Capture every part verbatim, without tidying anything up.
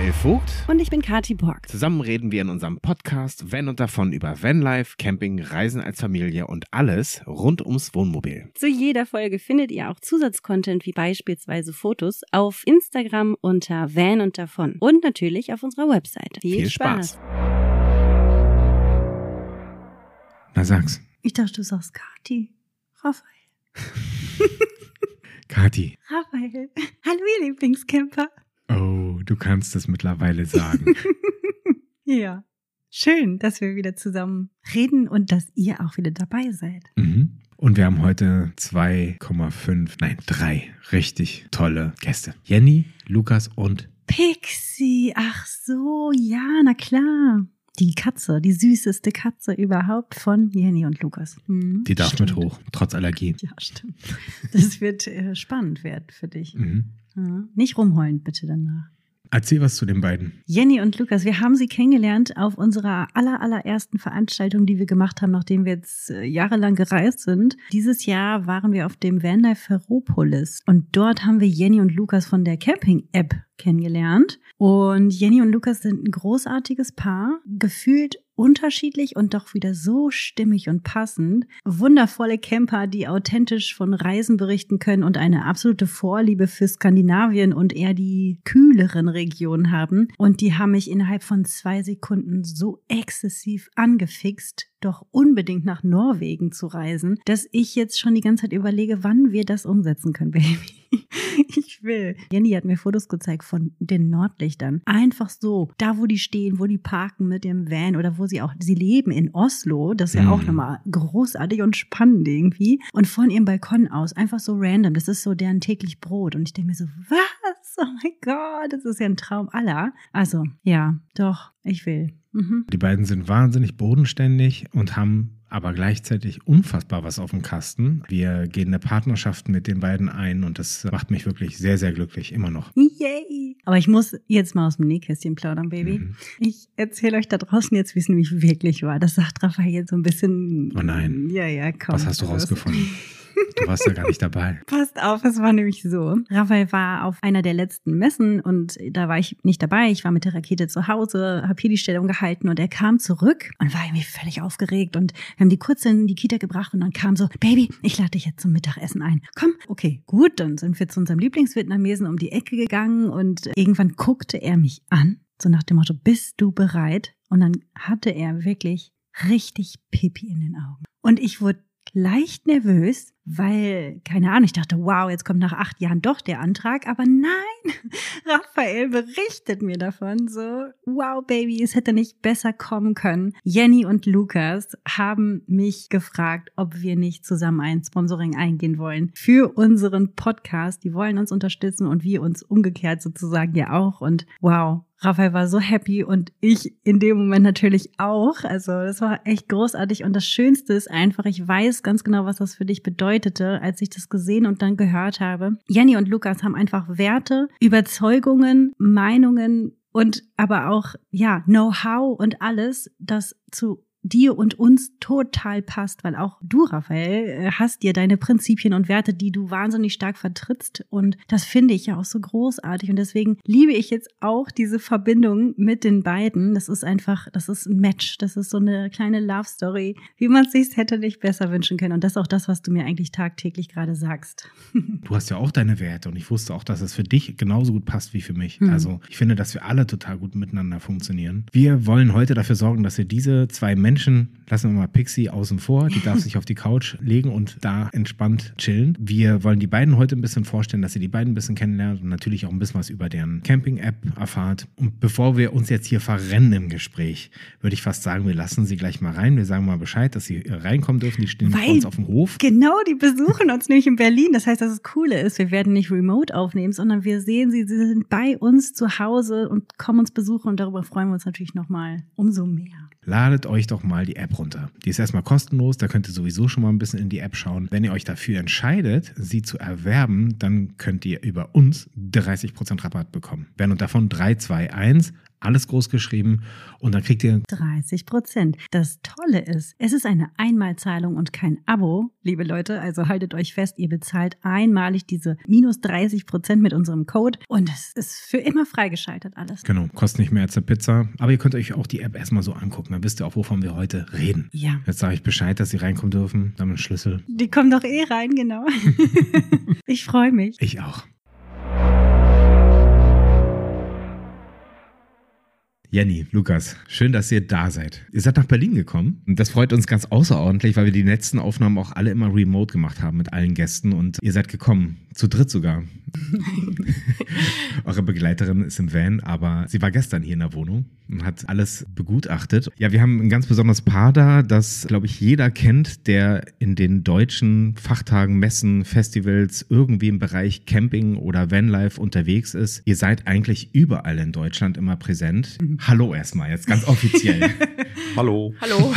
Raphael Vogt. Und ich bin Kathi Borg. Zusammen reden wir in unserem Podcast Van und davon über Vanlife, Camping, Reisen als Familie und alles rund ums Wohnmobil. Zu jeder Folge findet ihr auch Zusatzcontent wie beispielsweise Fotos auf Instagram unter Van und davon und natürlich auf unserer Webseite. Viel, Viel Spaß. Spaß. Na sag's. Ich dachte, du sagst Kathi. Raphael. Kathi. Raphael. Hallo ihr Lieblingscamper. Oh, du kannst es mittlerweile sagen. Ja. Schön, dass wir wieder zusammen reden und dass ihr auch wieder dabei seid. Mhm. Und wir haben heute zwei Komma fünf, nein, drei richtig tolle Gäste. Jenny, Lukas und Pixie. Ach so, ja, na klar. Die Katze, die süßeste Katze überhaupt von Jenny und Lukas. Hm, die darf stimmt. mit hoch, trotz Allergie. Ja, stimmt. Das wird äh, spannend werden für dich. Mhm. Ja, nicht rumheulen bitte danach. Erzähl was zu den beiden. Jenny und Lukas, wir haben sie kennengelernt auf unserer aller, allerersten Veranstaltung, die wir gemacht haben, nachdem wir jetzt äh, jahrelang gereist sind. Dieses Jahr waren wir auf dem Vanlife Ferropolis und dort haben wir Jenny und Lukas von der Camping-App kennengelernt. Und Jenny und Lukas sind ein großartiges Paar, gefühlt unterschiedlich und doch wieder so stimmig und passend. Wundervolle Camper, die authentisch von Reisen berichten können und eine absolute Vorliebe für Skandinavien und eher die kühleren Regionen haben. Und die haben mich innerhalb von zwei Sekunden so exzessiv angefixt, doch unbedingt nach Norwegen zu reisen, dass ich jetzt schon die ganze Zeit überlege, wann wir das umsetzen können, Baby. Ich will. Jenny hat mir Fotos gezeigt von den Nordlichtern. Einfach so, da wo die stehen, wo die parken mit dem Van oder wo sie auch, sie leben in Oslo. Das ist ja Mhm. auch nochmal großartig und spannend irgendwie. Und von ihrem Balkon aus, einfach so random. Das ist so deren täglich Brot. Und ich denke mir so, was? Oh mein Gott, das ist ja ein Traum aller. Also, ja, doch, ich will. Mhm. Die beiden sind wahnsinnig bodenständig und haben aber gleichzeitig unfassbar was auf dem Kasten. Wir gehen eine Partnerschaft mit den beiden ein und das macht mich wirklich sehr, sehr glücklich, immer noch. Yay! Aber ich muss jetzt mal aus dem Nähkästchen plaudern, Baby. Mhm. Ich erzähle euch da draußen jetzt, wie es nämlich wirklich war. Das sagt Raphael jetzt so ein bisschen. Oh nein. Ja, ja, komm. Was hast du rausgefunden? Du warst ja gar nicht dabei. Passt auf, es war nämlich so. Raphael war auf einer der letzten Messen und da war ich nicht dabei. Ich war mit der Rakete zu Hause, habe hier die Stellung gehalten und er kam zurück und war irgendwie völlig aufgeregt und wir haben die kurz in die Kita gebracht und dann kam so, Baby, ich lade dich jetzt zum Mittagessen ein. Komm, okay, gut, dann sind wir zu unserem Lieblingsvietnamesen um die Ecke gegangen und irgendwann guckte er mich an, so nach dem Motto, bist du bereit? Und dann hatte er wirklich richtig Pipi in den Augen. Und ich wurde leicht nervös, weil, keine Ahnung, ich dachte, wow, jetzt kommt nach acht Jahren doch der Antrag, aber nein, Raphael berichtet mir davon so, wow, Baby, es hätte nicht besser kommen können. Jenny und Lukas haben mich gefragt, ob wir nicht zusammen ein Sponsoring eingehen wollen für unseren Podcast. Die wollen uns unterstützen und wir uns umgekehrt sozusagen ja auch und wow, Raphael war so happy und ich in dem Moment natürlich auch. Also das war echt großartig und das Schönste ist einfach, ich weiß ganz genau, was das für dich bedeutete, als ich das gesehen und dann gehört habe. Jenny und Lukas haben einfach Werte, Überzeugungen, Meinungen und aber auch ja Know-how und alles, das zu dir und uns total passt, weil auch du, Raphael, hast dir deine Prinzipien und Werte, die du wahnsinnig stark vertrittst und das finde ich ja auch so großartig und deswegen liebe ich jetzt auch diese Verbindung mit den beiden. Das ist einfach, das ist ein Match, das ist so eine kleine Love Story, wie man es sich hätte nicht besser wünschen können und das ist auch das, was du mir eigentlich tagtäglich gerade sagst. Du hast ja auch deine Werte und ich wusste auch, dass es für dich genauso gut passt wie für mich. Mhm. Also ich finde, dass wir alle total gut miteinander funktionieren. Wir wollen heute dafür sorgen, dass wir diese zwei Menschen Menschen, lassen wir mal Pixie außen vor, die darf sich auf die Couch legen und da entspannt chillen. Wir wollen die beiden heute ein bisschen vorstellen, dass ihr die beiden ein bisschen kennenlernt und natürlich auch ein bisschen was über deren Camping-App erfahrt. Und bevor wir uns jetzt hier verrennen im Gespräch, würde ich fast sagen, wir lassen sie gleich mal rein. Wir sagen mal Bescheid, dass sie reinkommen dürfen. Die stehen bei uns auf dem Hof. Genau, die besuchen uns nämlich in Berlin. Das heißt, dass das Coole ist, wir werden nicht remote aufnehmen, sondern wir sehen sie, sie sind bei uns zu Hause und kommen uns besuchen und darüber freuen wir uns natürlich nochmal umso mehr. Ladet euch doch mal die App runter. Die ist erstmal kostenlos, da könnt ihr sowieso schon mal ein bisschen in die App schauen. Wenn ihr euch dafür entscheidet, sie zu erwerben, dann könnt ihr über uns dreißig Prozent Rabatt bekommen. Wenn und davon drei zwei eins alles groß geschrieben und dann kriegt ihr dreißig Prozent. Das Tolle ist, es ist eine Einmalzahlung und kein Abo, liebe Leute. Also haltet euch fest, ihr bezahlt einmalig diese minus dreißig Prozent mit unserem Code und es ist für immer freigeschaltet alles. Genau, kostet nicht mehr als eine Pizza. Aber ihr könnt euch auch die App erstmal so angucken. Dann wisst ihr auch, wovon wir heute reden. Ja. Jetzt sage ich Bescheid, dass sie reinkommen dürfen. Dann mit dem Schlüssel. Die kommen doch eh rein, genau. Ich freue mich. Ich auch. Jenny, Lukas, schön, dass ihr da seid. Ihr seid nach Berlin gekommen und das freut uns ganz außerordentlich, weil wir die letzten Aufnahmen auch alle immer remote gemacht haben mit allen Gästen und ihr seid gekommen, zu dritt sogar. Eure Begleiterin ist im Van, aber sie war gestern hier in der Wohnung und hat alles begutachtet. Ja, wir haben ein ganz besonderes Paar da, das, glaube ich, jeder kennt, der in den deutschen Fachtagen, Messen, Festivals irgendwie im Bereich Camping oder Vanlife unterwegs ist. Ihr seid eigentlich überall in Deutschland immer präsent. Mhm. Hallo erstmal, jetzt ganz offiziell. Hallo. Hallo.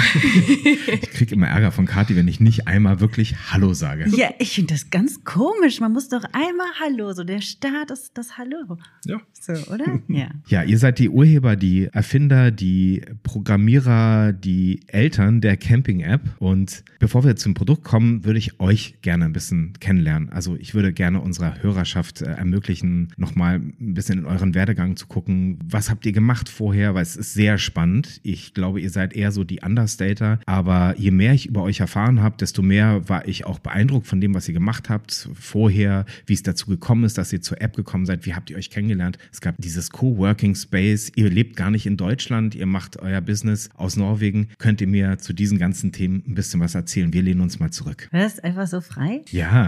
Ich kriege immer Ärger von Kathi, wenn ich nicht einmal wirklich Hallo sage. Ja, ich finde das ganz komisch. Man muss doch einmal Hallo, so der Start ist das Hallo. Ja. So, oder? Ja. Ja, ihr seid die Urheber, die Erfinder, die Programmierer, die Eltern der Camping-App. Und bevor wir zum Produkt kommen, würde ich euch gerne ein bisschen kennenlernen. Also ich würde gerne unserer Hörerschaft äh, ermöglichen, nochmal ein bisschen in euren Werdegang zu gucken. Was habt ihr gemacht vorher? Weil es ist sehr spannend. Ich glaube, ihr seid eher so die Understater. Aber je mehr ich über euch erfahren habe, desto mehr war ich auch beeindruckt von dem, was ihr gemacht habt vorher, wie es dazu gekommen ist, dass ihr zur App gekommen seid. Wie habt ihr euch kennengelernt? Es gab dieses Coworking Space. Ihr lebt gar nicht in Deutschland. Ihr macht euer Business aus Norwegen. Könnt ihr mir zu diesen ganzen Themen ein bisschen was erzählen? Wir lehnen uns mal zurück. Was? Einfach so frei? Ja.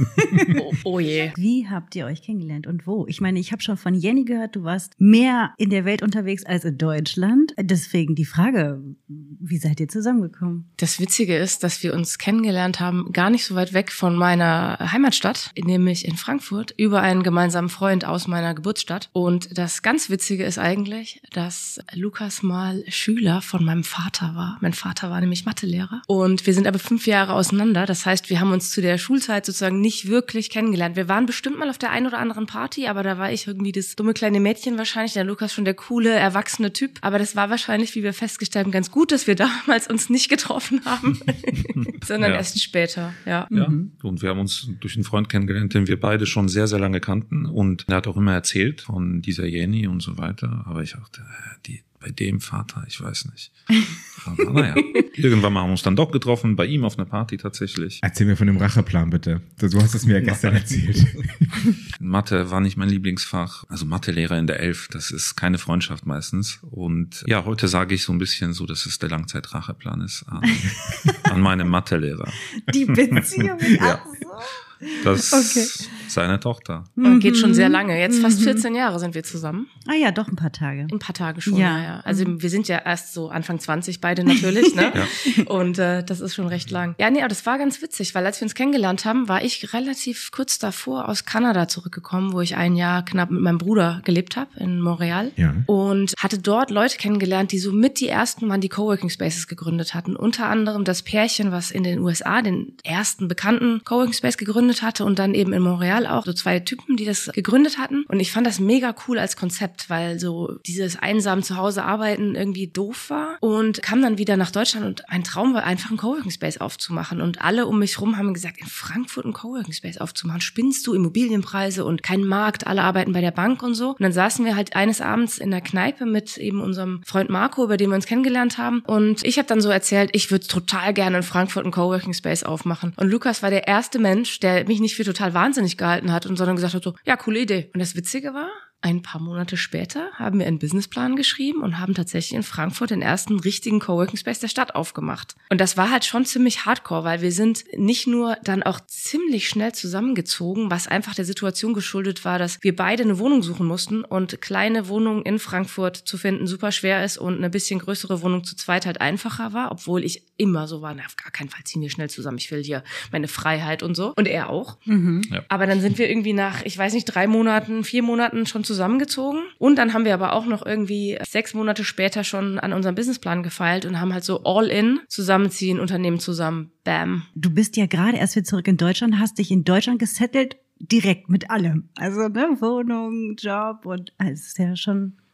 oh, oh je. Wie habt ihr euch kennengelernt und wo? Ich meine, ich habe schon von Jenny gehört, du warst mehr in der Welt unterwegs als in Deutschland. Deswegen die Frage, wie seid ihr zusammengekommen? Das Witzige ist, dass wir uns kennengelernt haben, gar nicht so weit weg von meiner Heimatstadt, nämlich in Frankfurt, über einen gemeinsamen Freund aus meiner Geburtsstadt. Und das ganz Witzige ist eigentlich, dass Lukas mal Schüler von meinem Vater war. Mein Vater war nämlich Mathelehrer. Und wir sind aber fünf Jahre auseinander. Das heißt, wir haben uns zu der Schulzeit sozusagen nicht wirklich kennengelernt. Wir waren bestimmt mal auf der einen oder anderen Party, aber da war ich irgendwie das dumme kleine Mädchen wahrscheinlich. Der Lukas schon der coole, erwachsene Typ. Aber das war wahrscheinlich, wie wir festgestellt haben, ganz gut, dass wir damals uns nicht getroffen haben, sondern ja. erst später. Ja. Ja. Mhm. Und wir haben uns durch einen Freund kennengelernt, den wir beide schon sehr, sehr lange kannten. Und er hat auch immer erzählt von dieser Jenny und so weiter. Aber ich dachte, die bei dem Vater, ich weiß nicht. Aber naja, irgendwann mal haben wir uns dann doch getroffen, bei ihm auf einer Party tatsächlich. Erzähl mir von dem Racheplan bitte. Du hast es mir ja gestern erzählt. Mathe war nicht mein Lieblingsfach. Also Mathelehrer in der Elf, das ist keine Freundschaft meistens. Und ja, heute sage ich so ein bisschen so, dass es der Langzeitracheplan ist an, an meinem Mathelehrer. Die Beziehung mit ja. Das okay. ist seine Tochter. Und geht schon sehr lange. Jetzt fast vierzehn Jahre sind wir zusammen. Ah ja, doch ein paar Tage. Ein paar Tage schon, ja. ja. ja. Also wir sind ja erst so Anfang zwanzig beide natürlich, ne? ja. Und äh, das ist schon recht lang. Ja, nee, aber das war ganz witzig, weil als wir uns kennengelernt haben, war ich relativ kurz davor aus Kanada zurückgekommen, wo ich ein Jahr knapp mit meinem Bruder gelebt habe in Montreal. Ja. Und hatte dort Leute kennengelernt, die so mit die ersten waren, die Coworking Spaces gegründet hatten. Unter anderem das Pärchen, was in den U S A den ersten bekannten Coworking Space gegründet hatte und dann eben in Montreal auch so zwei Typen, die das gegründet hatten. Und ich fand das mega cool als Konzept, weil so dieses einsam zu Hause arbeiten irgendwie doof war und kam dann wieder nach Deutschland und mein Traum war einfach einen Coworking Space aufzumachen. Und alle um mich rum haben gesagt, in Frankfurt einen Coworking Space aufzumachen, spinnst du, Immobilienpreise und kein Markt, alle arbeiten bei der Bank und so. Und dann saßen wir halt eines Abends in der Kneipe mit eben unserem Freund Marco, über den wir uns kennengelernt haben. Und ich habe dann so erzählt, ich würde total gerne in Frankfurt einen Coworking Space aufmachen. Und Lukas war der erste Mensch, der mich nicht für total wahnsinnig gehalten hat und sondern gesagt hat so, ja, coole Idee. Und das Witzige war, ein paar Monate später haben wir einen Businessplan geschrieben und haben tatsächlich in Frankfurt den ersten richtigen Coworking Space der Stadt aufgemacht. Und das war halt schon ziemlich hardcore, weil wir sind nicht nur dann auch ziemlich schnell zusammengezogen, was einfach der Situation geschuldet war, dass wir beide eine Wohnung suchen mussten und kleine Wohnungen in Frankfurt zu finden super schwer ist und eine bisschen größere Wohnung zu zweit halt einfacher war, obwohl ich immer so war, na, auf gar keinen Fall ziehen wir schnell zusammen, ich will hier meine Freiheit und so. Und er auch. Mhm. Ja. Aber dann sind wir irgendwie nach, ich weiß nicht, drei Monaten, vier Monaten schon zusammengezogen. Und dann haben wir aber auch noch irgendwie sechs Monate später schon an unserem Businessplan gefeilt und haben halt so all in, zusammenziehen, Unternehmen zusammen, bam. Du bist ja gerade erst wieder zurück in Deutschland, hast dich in Deutschland gesettelt, direkt mit allem. Also ne, Wohnung, Job und es ist ja schon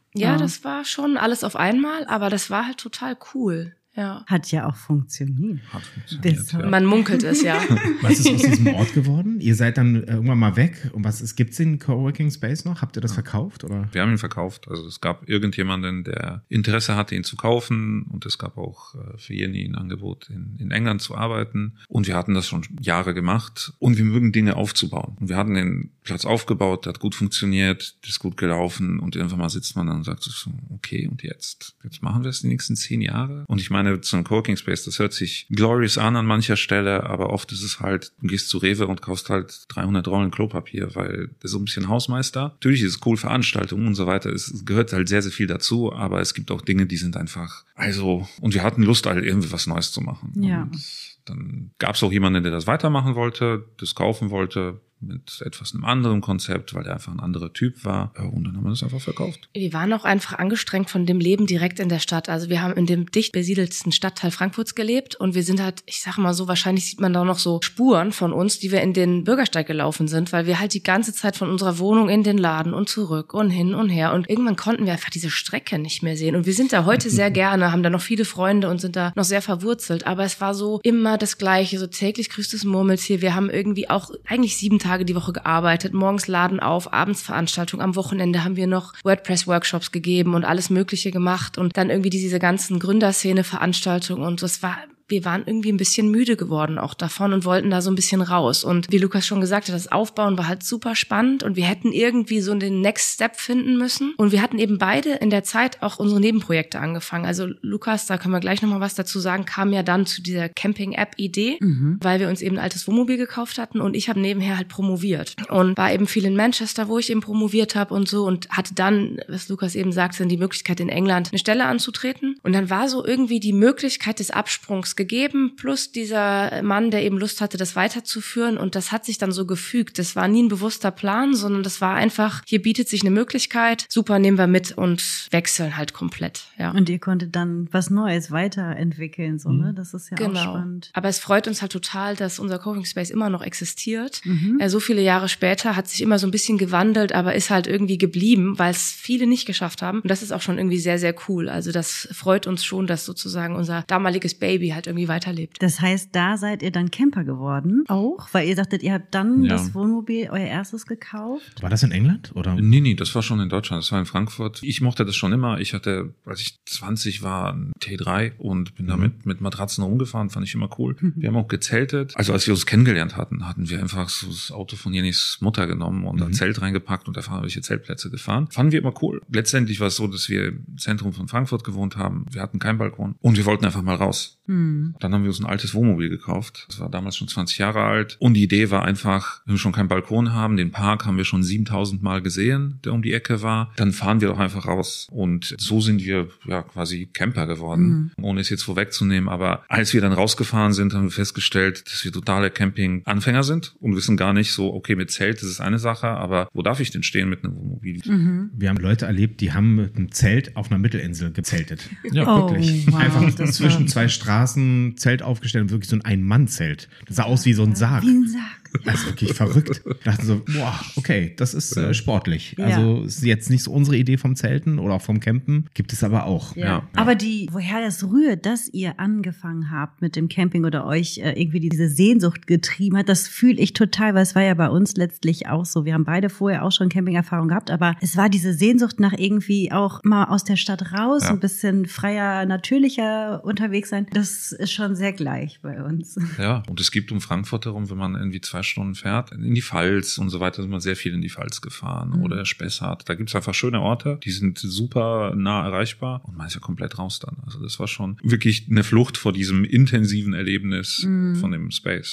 Ja, Ja. das war schon alles auf einmal, aber das war halt total cool. Ja. Hat ja auch funktioniert. Hat funktioniert, Bis ja. heute. Man munkelt es, ja. Was ist aus diesem Ort geworden? Ihr seid dann irgendwann mal weg. Und was ist, gibt's den Coworking Space noch? Habt ihr das verkauft, oder? Wir haben ihn verkauft. Also es gab irgendjemanden, der Interesse hatte, ihn zu kaufen. Und es gab auch äh, für Jenny ein Angebot, in, in England zu arbeiten. Und wir hatten das schon Jahre gemacht. Und wir mögen Dinge aufzubauen. Und wir hatten den Platz aufgebaut, der hat gut funktioniert, das ist gut gelaufen. Und irgendwann mal sitzt man dann und sagt so, okay, und jetzt? Jetzt machen wir es die nächsten zehn Jahre? Und ich meine, so ein Coworking Space, das hört sich glorious an an mancher Stelle, aber oft ist es halt, du gehst zu Rewe und kaufst halt dreihundert Rollen Klopapier, weil das ist so ein bisschen Hausmeister. Natürlich ist es cool, Veranstaltungen und so weiter, es gehört halt sehr, sehr viel dazu, aber es gibt auch Dinge, die sind einfach, also, und wir hatten Lust, halt irgendwie was Neues zu machen. Ja. Und dann gab es auch jemanden, der das weitermachen wollte, das kaufen wollte, mit etwas einem anderen Konzept, weil er einfach ein anderer Typ war. Und dann haben wir das einfach verkauft. Wir waren auch einfach angestrengt von dem Leben direkt in der Stadt. Also wir haben in dem dicht besiedelsten Stadtteil Frankfurts gelebt und wir sind halt, ich sag mal so, wahrscheinlich sieht man da noch so Spuren von uns, die wir in den Bürgersteig gelaufen sind, weil wir halt die ganze Zeit von unserer Wohnung in den Laden und zurück und hin und her. Und irgendwann konnten wir einfach diese Strecke nicht mehr sehen. Und wir sind da heute sehr gerne, haben da noch viele Freunde und sind da noch sehr verwurzelt. Aber es war so immer das Gleiche, so täglich grüßt das Murmeltier. Wir haben irgendwie auch eigentlich sieben Tage die Woche gearbeitet, morgens Laden auf, abends Veranstaltung, am Wochenende haben wir noch WordPress-Workshops gegeben und alles Mögliche gemacht und dann irgendwie diese ganzen Gründerszene-Veranstaltungen und das war, wir waren irgendwie ein bisschen müde geworden auch davon und wollten da so ein bisschen raus. Und wie Lukas schon gesagt hat, das Aufbauen war halt super spannend und wir hätten irgendwie so den Next Step finden müssen. Und wir hatten eben beide in der Zeit auch unsere Nebenprojekte angefangen. Also Lukas, da können wir gleich nochmal was dazu sagen, kam ja dann zu dieser Camping-App-Idee, mhm. weil wir uns eben ein altes Wohnmobil gekauft hatten und ich habe nebenher halt promoviert. Und war eben viel in Manchester, wo ich eben promoviert habe und so und hatte dann, was Lukas eben sagte, die Möglichkeit in England eine Stelle anzutreten. Und dann war so irgendwie die Möglichkeit des Absprungs gegeben, plus dieser Mann, der eben Lust hatte, das weiterzuführen und das hat sich dann so gefügt. Das war nie ein bewusster Plan, sondern das war einfach, hier bietet sich eine Möglichkeit, super, nehmen wir mit und wechseln halt komplett. Ja. Und ihr konntet dann was Neues weiterentwickeln, so, ne? Das ist ja genau. auch spannend. Aber es freut uns halt total, dass unser Coworking Space immer noch existiert. Mhm. So viele Jahre später hat sich immer so ein bisschen gewandelt, aber ist halt irgendwie geblieben, weil es viele nicht geschafft haben. Und das ist auch schon irgendwie sehr, sehr cool. Also das freut uns schon, dass sozusagen unser damaliges Baby halt irgendwie weiterlebt. Das heißt, da seid ihr dann Camper geworden? Auch? Weil ihr sagtet, ihr habt dann Ja. das Wohnmobil, euer erstes gekauft? War das in England, oder? Nee, nee, das war schon in Deutschland, das war in Frankfurt. Ich mochte das schon immer. Ich hatte, als ich zwanzig war, ein T drei und bin Mhm. damit mit Matratzen rumgefahren, fand ich immer cool. Wir haben auch gezeltet. Also als wir uns kennengelernt hatten, hatten wir einfach so das Auto von Jennys Mutter genommen und Mhm. ein Zelt reingepackt und einfach welche Zeltplätze gefahren. Fanden wir immer cool. Letztendlich war es so, dass wir im Zentrum von Frankfurt gewohnt haben. Wir hatten keinen Balkon und wir wollten einfach mal raus. Hm. Dann haben wir uns ein altes Wohnmobil gekauft. Das war damals schon zwanzig Jahre alt. Und die Idee war einfach, wenn wir schon keinen Balkon haben, den Park haben wir schon siebentausend Mal gesehen, der um die Ecke war, dann fahren wir doch einfach raus. Und so sind wir ja quasi Camper geworden, mhm. ohne es jetzt vorwegzunehmen. Aber als wir dann rausgefahren sind, haben wir festgestellt, dass wir totale Camping-Anfänger sind und wissen gar nicht so, okay, mit Zelt, das ist eine Sache, aber wo darf ich denn stehen mit einem Wohnmobil? Mhm. Wir haben Leute erlebt, die haben mit einem Zelt auf einer Mittelinsel gezeltet. Ja, Oh, wirklich. wow, Einfach das zwischen war- zwei Straßen Zelt aufgestellt, wirklich so ein Ein-Mann-Zelt. Das sah aus wie so ein Sarg. Wie ein Sarg. Das ist wirklich verrückt. Ich dachte so, boah, okay, das ist äh, sportlich. Ja. Also ist jetzt nicht so unsere Idee vom Zelten oder auch vom Campen, gibt es aber auch. Ja. Ja. Aber die, woher das rührt, dass ihr angefangen habt mit dem Camping oder euch äh, irgendwie diese Sehnsucht getrieben hat, das fühle ich total, weil es war ja bei uns letztlich auch so. Wir haben beide vorher auch schon Camping-Erfahrung gehabt, aber es war diese Sehnsucht nach irgendwie auch mal aus der Stadt raus, Ja. ein bisschen freier, natürlicher unterwegs sein. Das ist schon sehr gleich bei uns. Ja, und es gibt um Frankfurt herum, wenn man irgendwie zwei Stunden fährt, in die Pfalz und so weiter, sind wir sehr viel in die Pfalz gefahren Mhm. oder Spessart. Da gibt's einfach schöne Orte, die sind super nah erreichbar und man ist ja komplett raus dann. Also das war schon wirklich eine Flucht vor diesem intensiven Erlebnis Mhm. von dem Space.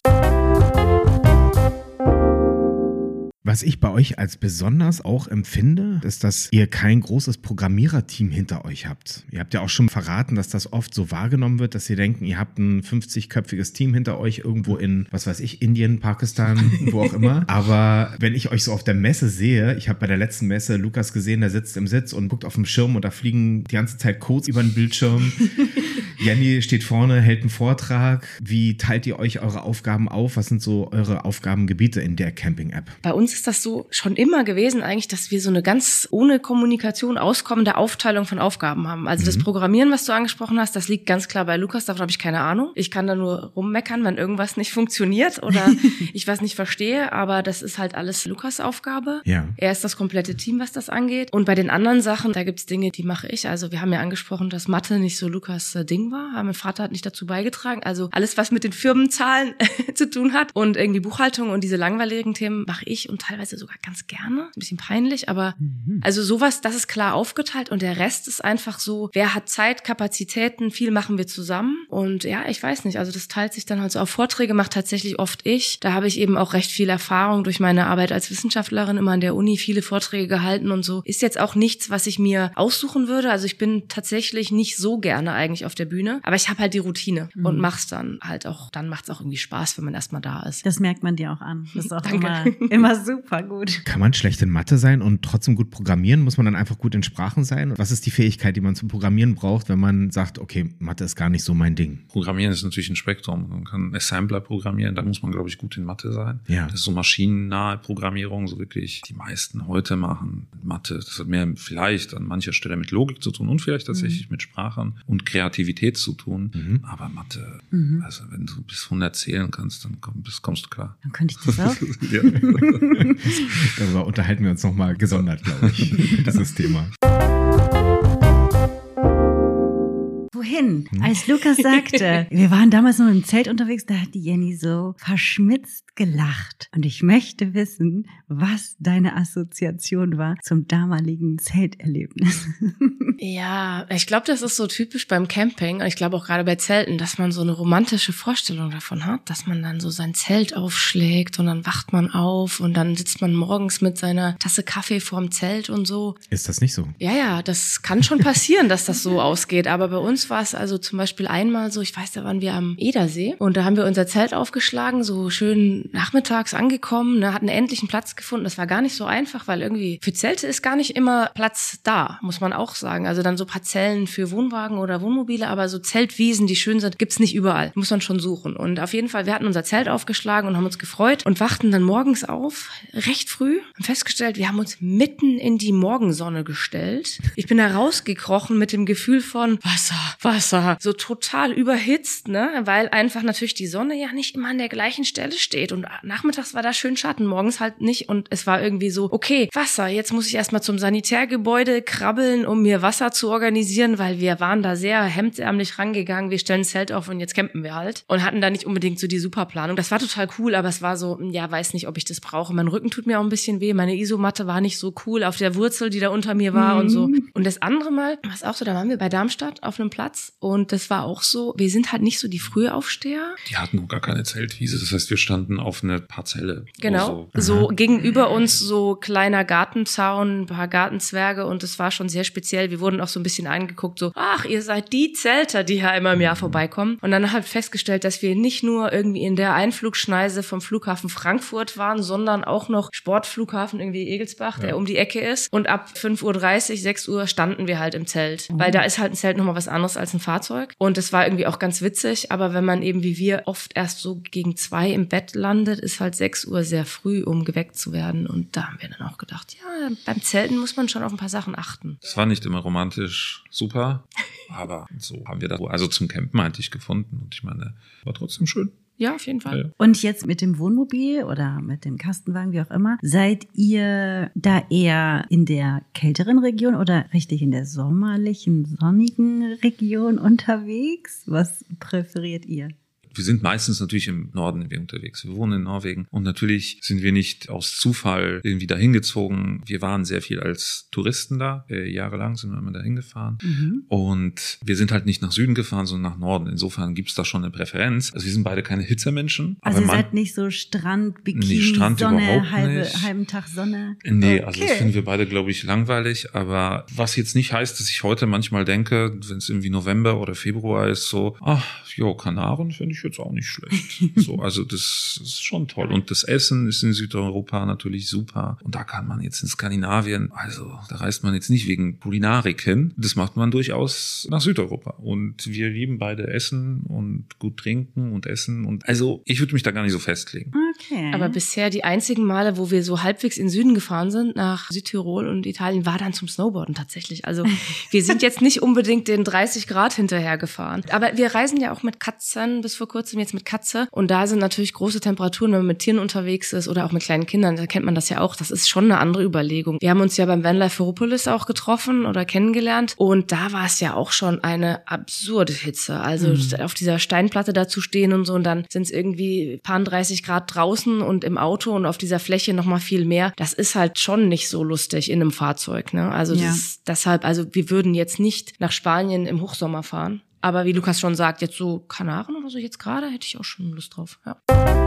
Was ich bei euch als besonders auch empfinde, ist, dass ihr kein großes Programmiererteam hinter euch habt. Ihr habt ja auch schon verraten, dass das oft so wahrgenommen wird, dass ihr denken, ihr habt ein fünfzigköpfiges Team hinter euch irgendwo in, was weiß ich, Indien, Pakistan, wo auch immer. Aber wenn ich euch so auf der Messe sehe, ich habe bei der letzten Messe Lukas gesehen, der sitzt im Sitz und guckt auf dem Schirm und da fliegen die ganze Zeit Codes über den Bildschirm. Jenny steht vorne, hält einen Vortrag. Wie teilt ihr euch eure Aufgaben auf? Was sind so eure Aufgabengebiete in der Camping-App? Bei uns ist ist das so schon immer gewesen eigentlich, dass wir so eine ganz ohne Kommunikation auskommende Aufteilung von Aufgaben haben. Also mhm. das Programmieren, was du angesprochen hast, das liegt ganz klar bei Lukas, davon habe ich keine Ahnung. Ich kann da nur rummeckern, wenn irgendwas nicht funktioniert oder ich was nicht verstehe, aber das ist halt alles Lukas Aufgabe. Ja. Er ist das komplette Team, was das angeht. Und bei den anderen Sachen, da gibt's Dinge, die mache ich. Also wir haben ja angesprochen, dass Mathe nicht so Lukas Ding war. Mein Vater hat nicht dazu beigetragen. Also alles, was mit den Firmenzahlen zu tun hat und irgendwie Buchhaltung und diese langweiligen Themen mache ich und teilweise sogar ganz gerne. Ein bisschen peinlich, aber mhm. also sowas, das ist klar aufgeteilt und der Rest ist einfach so, wer hat Zeit, Kapazitäten, viel machen wir zusammen. Und ja, ich weiß nicht, also das teilt sich dann halt so auf. Vorträge macht tatsächlich oft ich. Da habe ich eben auch recht viel Erfahrung durch meine Arbeit als Wissenschaftlerin immer an der Uni, viele Vorträge gehalten und so. Ist jetzt auch nichts, was ich mir aussuchen würde. Also ich bin tatsächlich nicht so gerne eigentlich auf der Bühne, aber ich habe halt die Routine mhm. und mach's dann halt auch, dann macht's auch irgendwie Spaß, wenn man erstmal da ist. Das merkt man dir auch an. Das ist auch immer, immer super gut. Kann man schlecht in Mathe sein und trotzdem gut programmieren? Muss man dann einfach gut in Sprachen sein? Was ist die Fähigkeit, die man zum Programmieren braucht, wenn man sagt, okay, Mathe ist gar nicht so mein Ding? Programmieren ist natürlich ein Spektrum. Man kann Assembler programmieren, da muss man, glaube ich, gut in Mathe sein. Ja. Das ist so maschinennahe Programmierung, so wirklich die meisten heute machen Mathe. Das hat mehr vielleicht an mancher Stelle mit Logik zu tun und vielleicht tatsächlich mhm. mit Sprachen und Kreativität zu tun. Mhm. Aber Mathe, mhm. also wenn du bis hundert zählen kannst, dann komm, bis, kommst du klar. Dann könnte ich das auch. Ja. Darüber unterhalten wir uns nochmal gesondert, glaube ich, dieses Thema. Wohin? Als Lukas sagte, wir waren damals noch im Zelt unterwegs, da hat die Jenny so verschmitzt gelacht. Und ich möchte wissen, was deine Assoziation war zum damaligen Zelterlebnis. Ja, ich glaube, das ist so typisch beim Camping. Ich glaube auch gerade bei Zelten, dass man so eine romantische Vorstellung davon hat, dass man dann so sein Zelt aufschlägt und dann wacht man auf und dann sitzt man morgens mit seiner Tasse Kaffee vorm Zelt und so. Ist das nicht so? Ja, ja, das kann schon passieren, dass das so ausgeht. Aber bei uns war es also zum Beispiel einmal so, ich weiß, da waren wir am Edersee und da haben wir unser Zelt aufgeschlagen, so schön nachmittags angekommen, ne, hatten endlich einen Platz gefunden. Das war gar nicht so einfach, weil irgendwie für Zelte ist gar nicht immer Platz da, muss man auch sagen. Also dann so Parzellen für Wohnwagen oder Wohnmobile, aber so Zeltwiesen, die schön sind, gibt's nicht überall. Muss man schon suchen. Und auf jeden Fall, wir hatten unser Zelt aufgeschlagen und haben uns gefreut und wachten dann morgens auf, recht früh, haben festgestellt, wir haben uns mitten in die Morgensonne gestellt. Ich bin da rausgekrochen mit dem Gefühl von Wasser, Wasser, so total überhitzt, ne, weil einfach natürlich die Sonne ja nicht immer an der gleichen Stelle steht und nachmittags war da schön Schatten, morgens halt nicht und es war irgendwie so, okay, Wasser, jetzt muss ich erstmal zum Sanitärgebäude krabbeln, um mir Wasser zu organisieren, weil wir waren da sehr hemdsärmlich rangegangen, wir stellen ein Zelt auf und jetzt campen wir halt und hatten da nicht unbedingt so die Superplanung. Das war total cool, aber es war so, ja, weiß nicht, ob ich das brauche. Mein Rücken tut mir auch ein bisschen weh, meine Isomatte war nicht so cool auf der Wurzel, die da unter mir war mhm. und so. Und das andere Mal, was auch so, da waren wir bei Darmstadt auf einem Platz und das war auch so, wir sind halt nicht so die Frühaufsteher. Die hatten noch gar keine Zeltwiese, das heißt, wir standen auf einer Parzelle. Genau, so, so gegenüber uns so kleiner Gartenzaun, ein paar Gartenzwerge und es war schon sehr speziell. Wir wurden auch so ein bisschen angeguckt, so, ach, ihr seid die Zelter, die hier einmal im Jahr vorbeikommen. Und dann halt festgestellt, dass wir nicht nur irgendwie in der Einflugschneise vom Flughafen Frankfurt waren, sondern auch noch Sportflughafen irgendwie Egelsbach, der ja. um die Ecke ist. Und ab fünf Uhr dreißig, sechs Uhr standen wir halt im Zelt. Mhm. Weil da ist halt ein Zelt nochmal was anderes als ein Fahrzeug. Und das war irgendwie auch ganz witzig. Aber wenn man eben wie wir oft erst so gegen zwei im Bett landet, ist halt sechs Uhr sehr früh, um geweckt zu werden. Und da haben wir dann auch gedacht, ja, beim Zelten muss man schon auf ein paar Sachen achten. Das war nicht immer romantisch super, aber so haben wir da also zum Campen eigentlich gefunden. Und ich meine, war trotzdem schön. Ja, auf jeden Fall. Ja. Und jetzt mit dem Wohnmobil oder mit dem Kastenwagen, wie auch immer, seid ihr da eher in der kälteren Region oder richtig in der sommerlichen, sonnigen Region unterwegs? Was präferiert ihr? Wir sind meistens natürlich im Norden irgendwie unterwegs. Wir wohnen in Norwegen und natürlich sind wir nicht aus Zufall irgendwie dahin gezogen. Wir waren sehr viel als Touristen da. Äh, jahrelang sind wir immer dahin gefahren. Mhm. Und wir sind halt nicht nach Süden gefahren, sondern nach Norden. Insofern gibt es da schon eine Präferenz. Also wir sind beide keine Hitzermenschen. Also ihr seid nicht so Strand, Bikini, nee, Strand Sonne, halbe, halben Tag Sonne? Nee, okay. Also das finden wir beide, glaube ich, langweilig. Aber was jetzt nicht heißt, dass ich heute manchmal denke, wenn es irgendwie November oder Februar ist, so, ach, jo, Kanaren finde ich jetzt auch nicht schlecht. So, also das ist schon toll. Und das Essen ist in Südeuropa natürlich super. Und da kann man jetzt in Skandinavien, also da reist man jetzt nicht wegen Kulinarik hin. Das macht man durchaus nach Südeuropa. Und wir lieben beide Essen und gut trinken und essen. Und also ich würde mich da gar nicht so festlegen. Okay. Aber bisher die einzigen Male, wo wir so halbwegs in den Süden gefahren sind, nach Südtirol und Italien, war dann zum Snowboarden tatsächlich. Also wir sind jetzt nicht unbedingt den dreißig Grad hinterher gefahren. Aber wir reisen ja auch mit Katzen, bis vor kurzem jetzt mit Katze. Und da sind natürlich große Temperaturen, wenn man mit Tieren unterwegs ist oder auch mit kleinen Kindern. Da kennt man das ja auch. Das ist schon eine andere Überlegung. Wir haben uns ja beim Vanlife Ferropolis auch getroffen oder kennengelernt. Und da war es ja auch schon eine absurde Hitze. Also mhm. auf dieser Steinplatte da zu stehen und so. Und dann sind es irgendwie paar dreißig Grad draußen und im Auto und auf dieser Fläche noch mal viel mehr. Das ist halt schon nicht so lustig in einem Fahrzeug, ne? Also ja. das ist deshalb, also wir würden jetzt nicht nach Spanien im Hochsommer fahren. Aber wie Lukas schon sagt, jetzt so Kanaren oder so jetzt gerade, hätte ich auch schon Lust drauf, ja.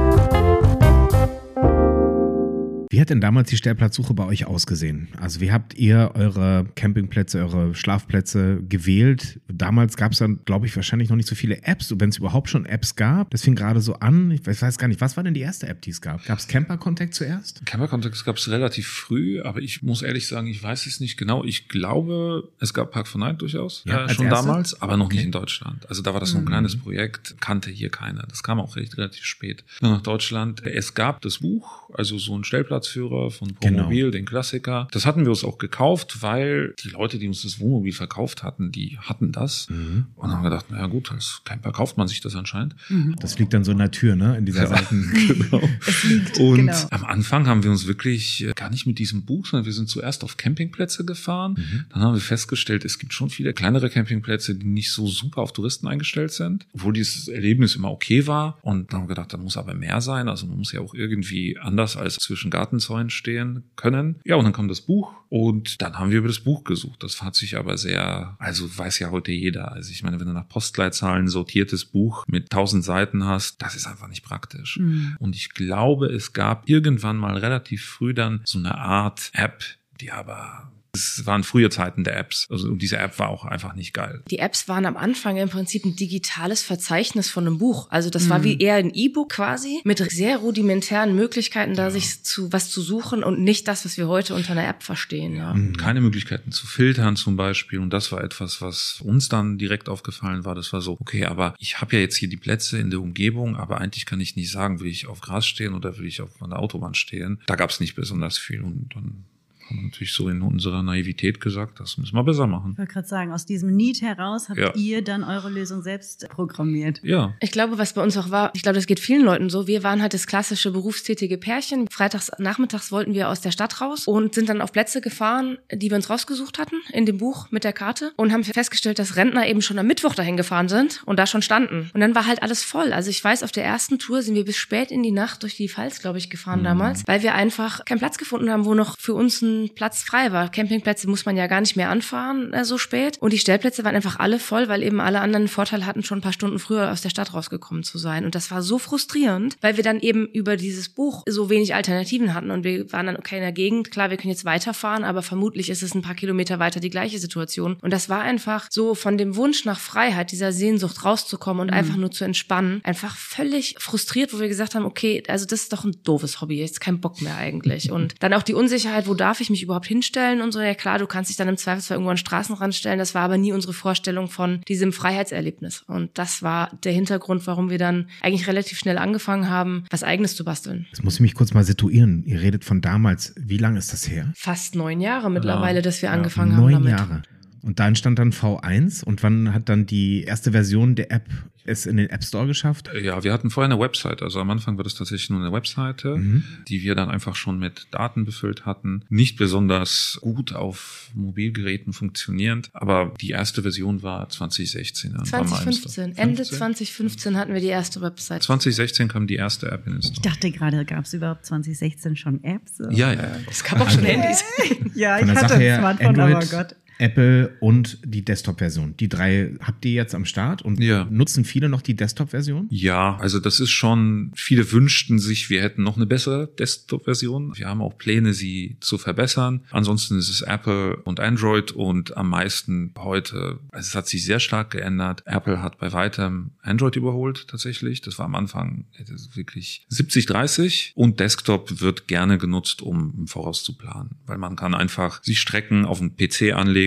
Wie hat denn damals die Stellplatzsuche bei euch ausgesehen? Also wie habt ihr eure Campingplätze, eure Schlafplätze gewählt? Damals gab es dann, glaube ich, wahrscheinlich noch nicht so viele Apps, wenn es überhaupt schon Apps gab. Das fing gerade so an. Ich weiß gar nicht, was war denn die erste App, die es gab? Gab es Camper Contact zuerst? Camper Contact gab es relativ früh, aber ich muss ehrlich sagen, ich weiß es nicht genau. Ich glaube, es gab Park for Night durchaus, ja, äh, schon erste? damals, aber noch okay. nicht in Deutschland. Also da war das noch ein mhm. kleines Projekt, kannte hier keiner. Das kam auch recht relativ spät nach Deutschland. Es gab das Buch, also so ein Stellplatzführer von Wohnmobil, genau. den Klassiker. Das hatten wir uns auch gekauft, weil die Leute, die uns das Wohnmobil verkauft hatten, die hatten das. Mhm. Und haben gedacht, naja gut, als Camper kauft man sich das anscheinend. Mhm. Das liegt dann so in der Tür, ne? In dieser ja, Seiten. Genau. Es liegt, und genau. am Anfang haben wir uns wirklich gar nicht mit diesem Buch, sondern wir sind zuerst auf Campingplätze gefahren. Mhm. Dann haben wir festgestellt, es gibt schon viele kleinere Campingplätze, die nicht so super auf Touristen eingestellt sind, obwohl dieses Erlebnis immer okay war. Und dann haben wir gedacht, da muss aber mehr sein. Also man muss ja auch irgendwie anders als zwischen Gartenzäunen stehen können. Ja, und dann kam das Buch und dann haben wir über das Buch gesucht. Das hat sich aber sehr, also weiß ja heute jeder. Also ich meine, wenn du nach Postleitzahlen sortiertes Buch mit tausend Seiten hast, das ist einfach nicht praktisch. Mhm. Und ich glaube, es gab irgendwann mal relativ früh dann so eine Art App, die aber... Es waren frühe Zeiten der Apps. Also diese App war auch einfach nicht geil. Die Apps waren am Anfang im Prinzip ein digitales Verzeichnis von einem Buch. Also das mhm. war wie eher ein E-Book quasi mit sehr rudimentären Möglichkeiten, da ja. sich zu was zu suchen und nicht das, was wir heute unter einer App verstehen. Ja. Mhm. Keine Möglichkeiten zu filtern zum Beispiel. Und das war etwas, was uns dann direkt aufgefallen war. Das war so, okay, aber ich habe ja jetzt hier die Plätze in der Umgebung, aber eigentlich kann ich nicht sagen, will ich auf Gras stehen oder will ich auf einer Autobahn stehen. Da gab es nicht besonders viel und dann haben wir natürlich so in unserer Naivität gesagt, das müssen wir besser machen. Ich wollte gerade sagen, aus diesem Need heraus habt ja. ihr dann eure Lösung selbst programmiert. Ja. Ich glaube, was bei uns auch war, ich glaube, das geht vielen Leuten so, wir waren halt das klassische berufstätige Pärchen. Freitags nachmittags wollten wir aus der Stadt raus und sind dann auf Plätze gefahren, die wir uns rausgesucht hatten in dem Buch mit der Karte und haben festgestellt, dass Rentner eben schon am Mittwoch dahin gefahren sind und da schon standen. Und dann war halt alles voll. Also ich weiß, auf der ersten Tour sind wir bis spät in die Nacht durch die Pfalz, glaube ich, gefahren mhm. damals, weil wir einfach keinen Platz gefunden haben, wo noch für uns ein Platz frei war. Campingplätze muss man ja gar nicht mehr anfahren äh, so spät. Und die Stellplätze waren einfach alle voll, weil eben alle anderen einen Vorteil hatten, schon ein paar Stunden früher aus der Stadt rausgekommen zu sein. Und das war so frustrierend, weil wir dann eben über dieses Buch so wenig Alternativen hatten. Und wir waren dann, okay, in der Gegend, klar, wir können jetzt weiterfahren, aber vermutlich ist es ein paar Kilometer weiter die gleiche Situation. Und das war einfach so von dem Wunsch nach Freiheit, dieser Sehnsucht rauszukommen und mhm. einfach nur zu entspannen, einfach völlig frustriert, wo wir gesagt haben, okay, also das ist doch ein doofes Hobby, jetzt kein Bock mehr eigentlich. Und dann auch die Unsicherheit, wo darf ich mich überhaupt hinstellen und so. Ja klar, du kannst dich dann im Zweifelsfall irgendwo an den Straßenrand stellen. Das war aber nie unsere Vorstellung von diesem Freiheitserlebnis. Und das war der Hintergrund, warum wir dann eigentlich relativ schnell angefangen haben, was Eigenes zu basteln. Das muss ich mich kurz mal situieren. Ihr redet von damals. Wie lange ist das her? Fast neun Jahre mittlerweile, ja. dass wir ja, angefangen neun haben damit. Neun Jahre. Und da entstand dann V eins und wann hat dann die erste Version der App es in den App Store geschafft? Ja, wir hatten vorher eine Website. Also am Anfang war das tatsächlich nur eine Webseite, mhm. die wir dann einfach schon mit Daten befüllt hatten. Nicht besonders gut auf Mobilgeräten funktionierend, aber die erste Version war zwanzig sechzehn. zwanzig fünfzehn. Ende zwanzig fünfzehn hatten wir die erste Website. zwanzig sechzehn kam die erste App in den Store. Ich dachte gerade, gab es überhaupt zwanzig sechzehn schon Apps? Ja, ja. Es gab auch schon Handys. Ja, ich hatte ein Smartphone, aber Gott. Apple und die Desktop-Version. Die drei habt ihr jetzt am Start und ja. nutzen viele noch die Desktop-Version? Ja, also das ist schon, viele wünschten sich, wir hätten noch eine bessere Desktop-Version. Wir haben auch Pläne, sie zu verbessern. Ansonsten ist es Apple und Android und am meisten heute, also es hat sich sehr stark geändert. Apple hat bei weitem Android überholt tatsächlich. Das war am Anfang wirklich siebzig dreißig und Desktop wird gerne genutzt, um im Voraus zu planen, weil man kann einfach sich Strecken auf dem P C anlegen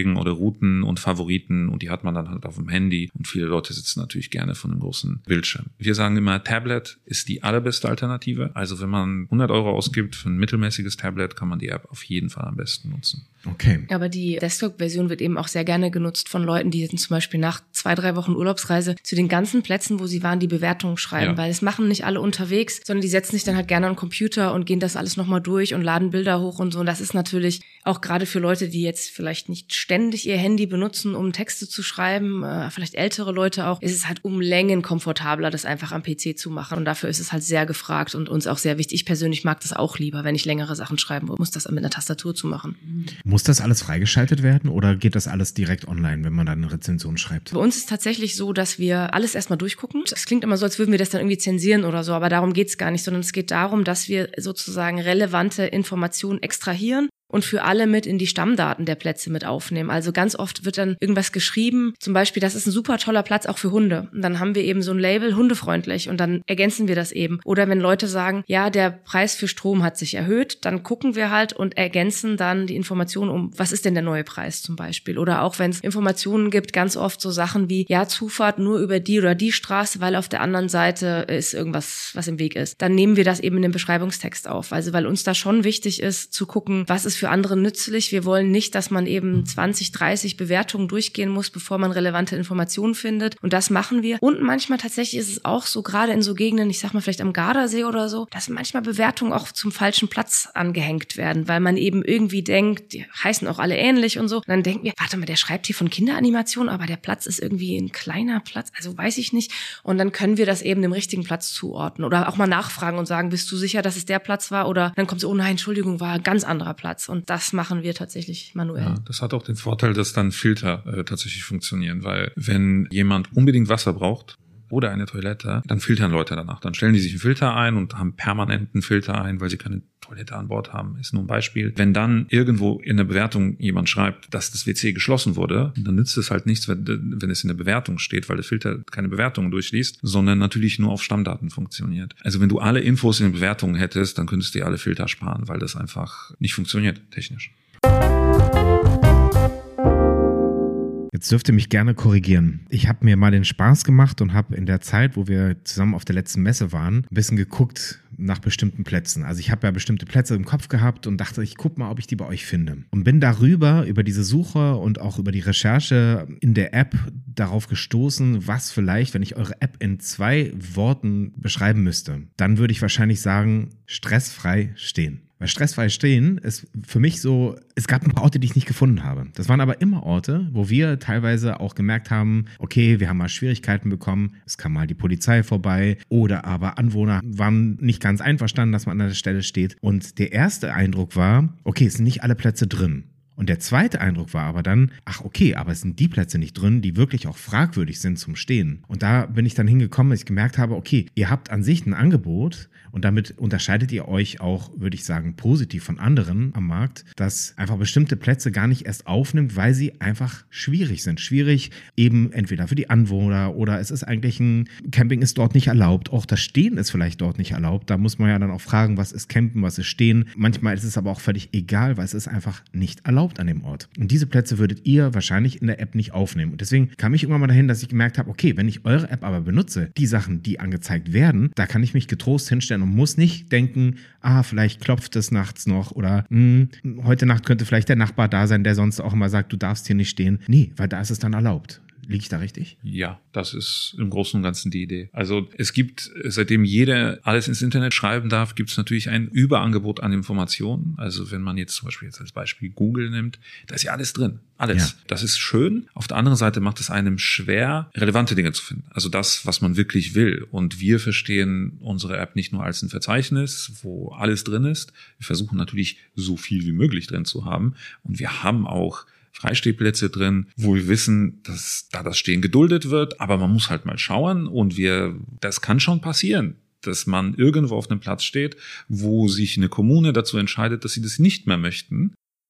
anzulegen oder Routen und Favoriten und die hat man dann halt auf dem Handy und viele Leute sitzen natürlich gerne von einem großen Bildschirm. Wir sagen immer, Tablet ist die allerbeste Alternative. Also wenn man hundert Euro ausgibt für ein mittelmäßiges Tablet, kann man die App auf jeden Fall am besten nutzen. Okay. Aber die Desktop-Version wird eben auch sehr gerne genutzt von Leuten, die zum Beispiel nach zwei, drei Wochen Urlaubsreise zu den ganzen Plätzen, wo sie waren, die Bewertungen schreiben, Ja. weil das machen nicht alle unterwegs, sondern die setzen sich dann halt gerne an den Computer und gehen das alles nochmal durch und laden Bilder hoch und so. Und das ist natürlich auch gerade für Leute, die jetzt vielleicht nicht ständig ihr Handy benutzen, um Texte zu schreiben, äh, vielleicht ältere Leute auch, ist es halt um Längen komfortabler, das einfach am P C zu machen. Und dafür ist es halt sehr gefragt und uns auch sehr wichtig. Ich persönlich mag das auch lieber, wenn ich längere Sachen schreiben muss, das mit einer Tastatur zu machen. Muss das alles freigeschaltet werden oder geht das alles direkt online, wenn man dann eine Rezension schreibt? Bei uns ist tatsächlich so, dass wir alles erstmal durchgucken. Es klingt immer so, als würden wir das dann irgendwie zensieren oder so, aber darum geht's gar nicht, sondern es geht darum, dass wir sozusagen relevante Informationen extrahieren und für alle mit in die Stammdaten der Plätze mit aufnehmen. Also ganz oft wird dann irgendwas geschrieben, zum Beispiel, das ist ein super toller Platz auch für Hunde. Und dann haben wir eben so ein Label, hundefreundlich, und dann ergänzen wir das eben. Oder wenn Leute sagen, ja, der Preis für Strom hat sich erhöht, dann gucken wir halt und ergänzen dann die Informationen um, was ist denn der neue Preis zum Beispiel. Oder auch wenn es Informationen gibt, ganz oft so Sachen wie, ja, Zufahrt nur über die oder die Straße, weil auf der anderen Seite ist irgendwas, was im Weg ist. Dann nehmen wir das eben in den Beschreibungstext auf. Also weil uns da schon wichtig ist, zu gucken, was ist für andere nützlich. Wir wollen nicht, dass man eben zwanzig, dreißig Bewertungen durchgehen muss, bevor man relevante Informationen findet. Und das machen wir. Und manchmal tatsächlich ist es auch so, gerade in so Gegenden, ich sag mal vielleicht am Gardasee oder so, dass manchmal Bewertungen auch zum falschen Platz angehängt werden, weil man eben irgendwie denkt, die heißen auch alle ähnlich und so. Und dann denken wir, warte mal, der schreibt hier von Kinderanimation, aber der Platz ist irgendwie ein kleiner Platz, also weiß ich nicht. Und dann können wir das eben dem richtigen Platz zuordnen oder auch mal nachfragen und sagen, bist du sicher, dass es der Platz war? Oder dann kommt so, oh nein, Entschuldigung, war ein ganz anderer Platz. Und das machen wir tatsächlich manuell. Ja, das hat auch den Vorteil, dass dann Filter äh, tatsächlich funktionieren, weil wenn jemand unbedingt Wasser braucht oder eine Toilette, dann filtern Leute danach. Dann stellen die sich einen Filter ein und haben permanenten Filter ein, weil sie keine Toilette an Bord haben, ist nur ein Beispiel. Wenn dann irgendwo in der Bewertung jemand schreibt, dass das W C geschlossen wurde, dann nützt es halt nichts, wenn, wenn es in der Bewertung steht, weil der Filter keine Bewertungen durchliest, sondern natürlich nur auf Stammdaten funktioniert. Also wenn du alle Infos in den Bewertungen hättest, dann könntest du dir alle Filter sparen, weil das einfach nicht funktioniert technisch. Jetzt dürft ihr mich gerne korrigieren. Ich habe mir mal den Spaß gemacht und habe in der Zeit, wo wir zusammen auf der letzten Messe waren, ein bisschen geguckt nach bestimmten Plätzen. Also ich habe ja bestimmte Plätze im Kopf gehabt und dachte, ich guck mal, ob ich die bei euch finde. Und bin darüber, über diese Suche und auch über die Recherche in der App darauf gestoßen, was vielleicht, wenn ich eure App in zwei Worten beschreiben müsste, dann würde ich wahrscheinlich sagen, stressfrei stehen. Weil stressfrei stehen ist für mich so, es gab ein paar Orte, die ich nicht gefunden habe. Das waren aber immer Orte, wo wir teilweise auch gemerkt haben, okay, wir haben mal Schwierigkeiten bekommen, es kam mal die Polizei vorbei oder aber Anwohner waren nicht ganz einverstanden, dass man an der Stelle steht. Und der erste Eindruck war, okay, es sind nicht alle Plätze drin. Und der zweite Eindruck war aber dann, ach okay, aber es sind die Plätze nicht drin, die wirklich auch fragwürdig sind zum Stehen. Und da bin ich dann hingekommen, dass ich gemerkt habe, okay, ihr habt an sich ein Angebot und damit unterscheidet ihr euch auch, würde ich sagen, positiv von anderen am Markt, dass einfach bestimmte Plätze gar nicht erst aufnimmt, weil sie einfach schwierig sind. Schwierig eben entweder für die Anwohner oder es ist eigentlich ein, Camping ist dort nicht erlaubt, auch das Stehen ist vielleicht dort nicht erlaubt. Da muss man ja dann auch fragen, was ist Campen, was ist Stehen. Manchmal ist es aber auch völlig egal, weil es ist einfach nicht erlaubt an dem Ort. Und diese Plätze würdet ihr wahrscheinlich in der App nicht aufnehmen. Und deswegen kam ich irgendwann mal dahin, dass ich gemerkt habe, okay, wenn ich eure App aber benutze, die Sachen, die angezeigt werden, da kann ich mich getrost hinstellen und muss nicht denken, ah, vielleicht klopft es nachts noch oder mh, heute Nacht könnte vielleicht der Nachbar da sein, der sonst auch immer sagt, du darfst hier nicht stehen. Nee, weil da ist es dann erlaubt. Liege ich da richtig? Ja, das ist im Großen und Ganzen die Idee. Also es gibt, seitdem jeder alles ins Internet schreiben darf, gibt es natürlich ein Überangebot an Informationen. Also wenn man jetzt zum Beispiel jetzt als Beispiel Google nimmt, da ist ja alles drin. Alles. Ja. Das ist schön. Auf der anderen Seite macht es einem schwer, relevante Dinge zu finden. Also das, was man wirklich will. Und wir verstehen unsere App nicht nur als ein Verzeichnis, wo alles drin ist. Wir versuchen natürlich so viel wie möglich drin zu haben. Und wir haben auch Freistehplätze drin, wo wir wissen, dass da das Stehen geduldet wird, aber man muss halt mal schauen und wir, das kann schon passieren, dass man irgendwo auf einem Platz steht, wo sich eine Kommune dazu entscheidet, dass sie das nicht mehr möchten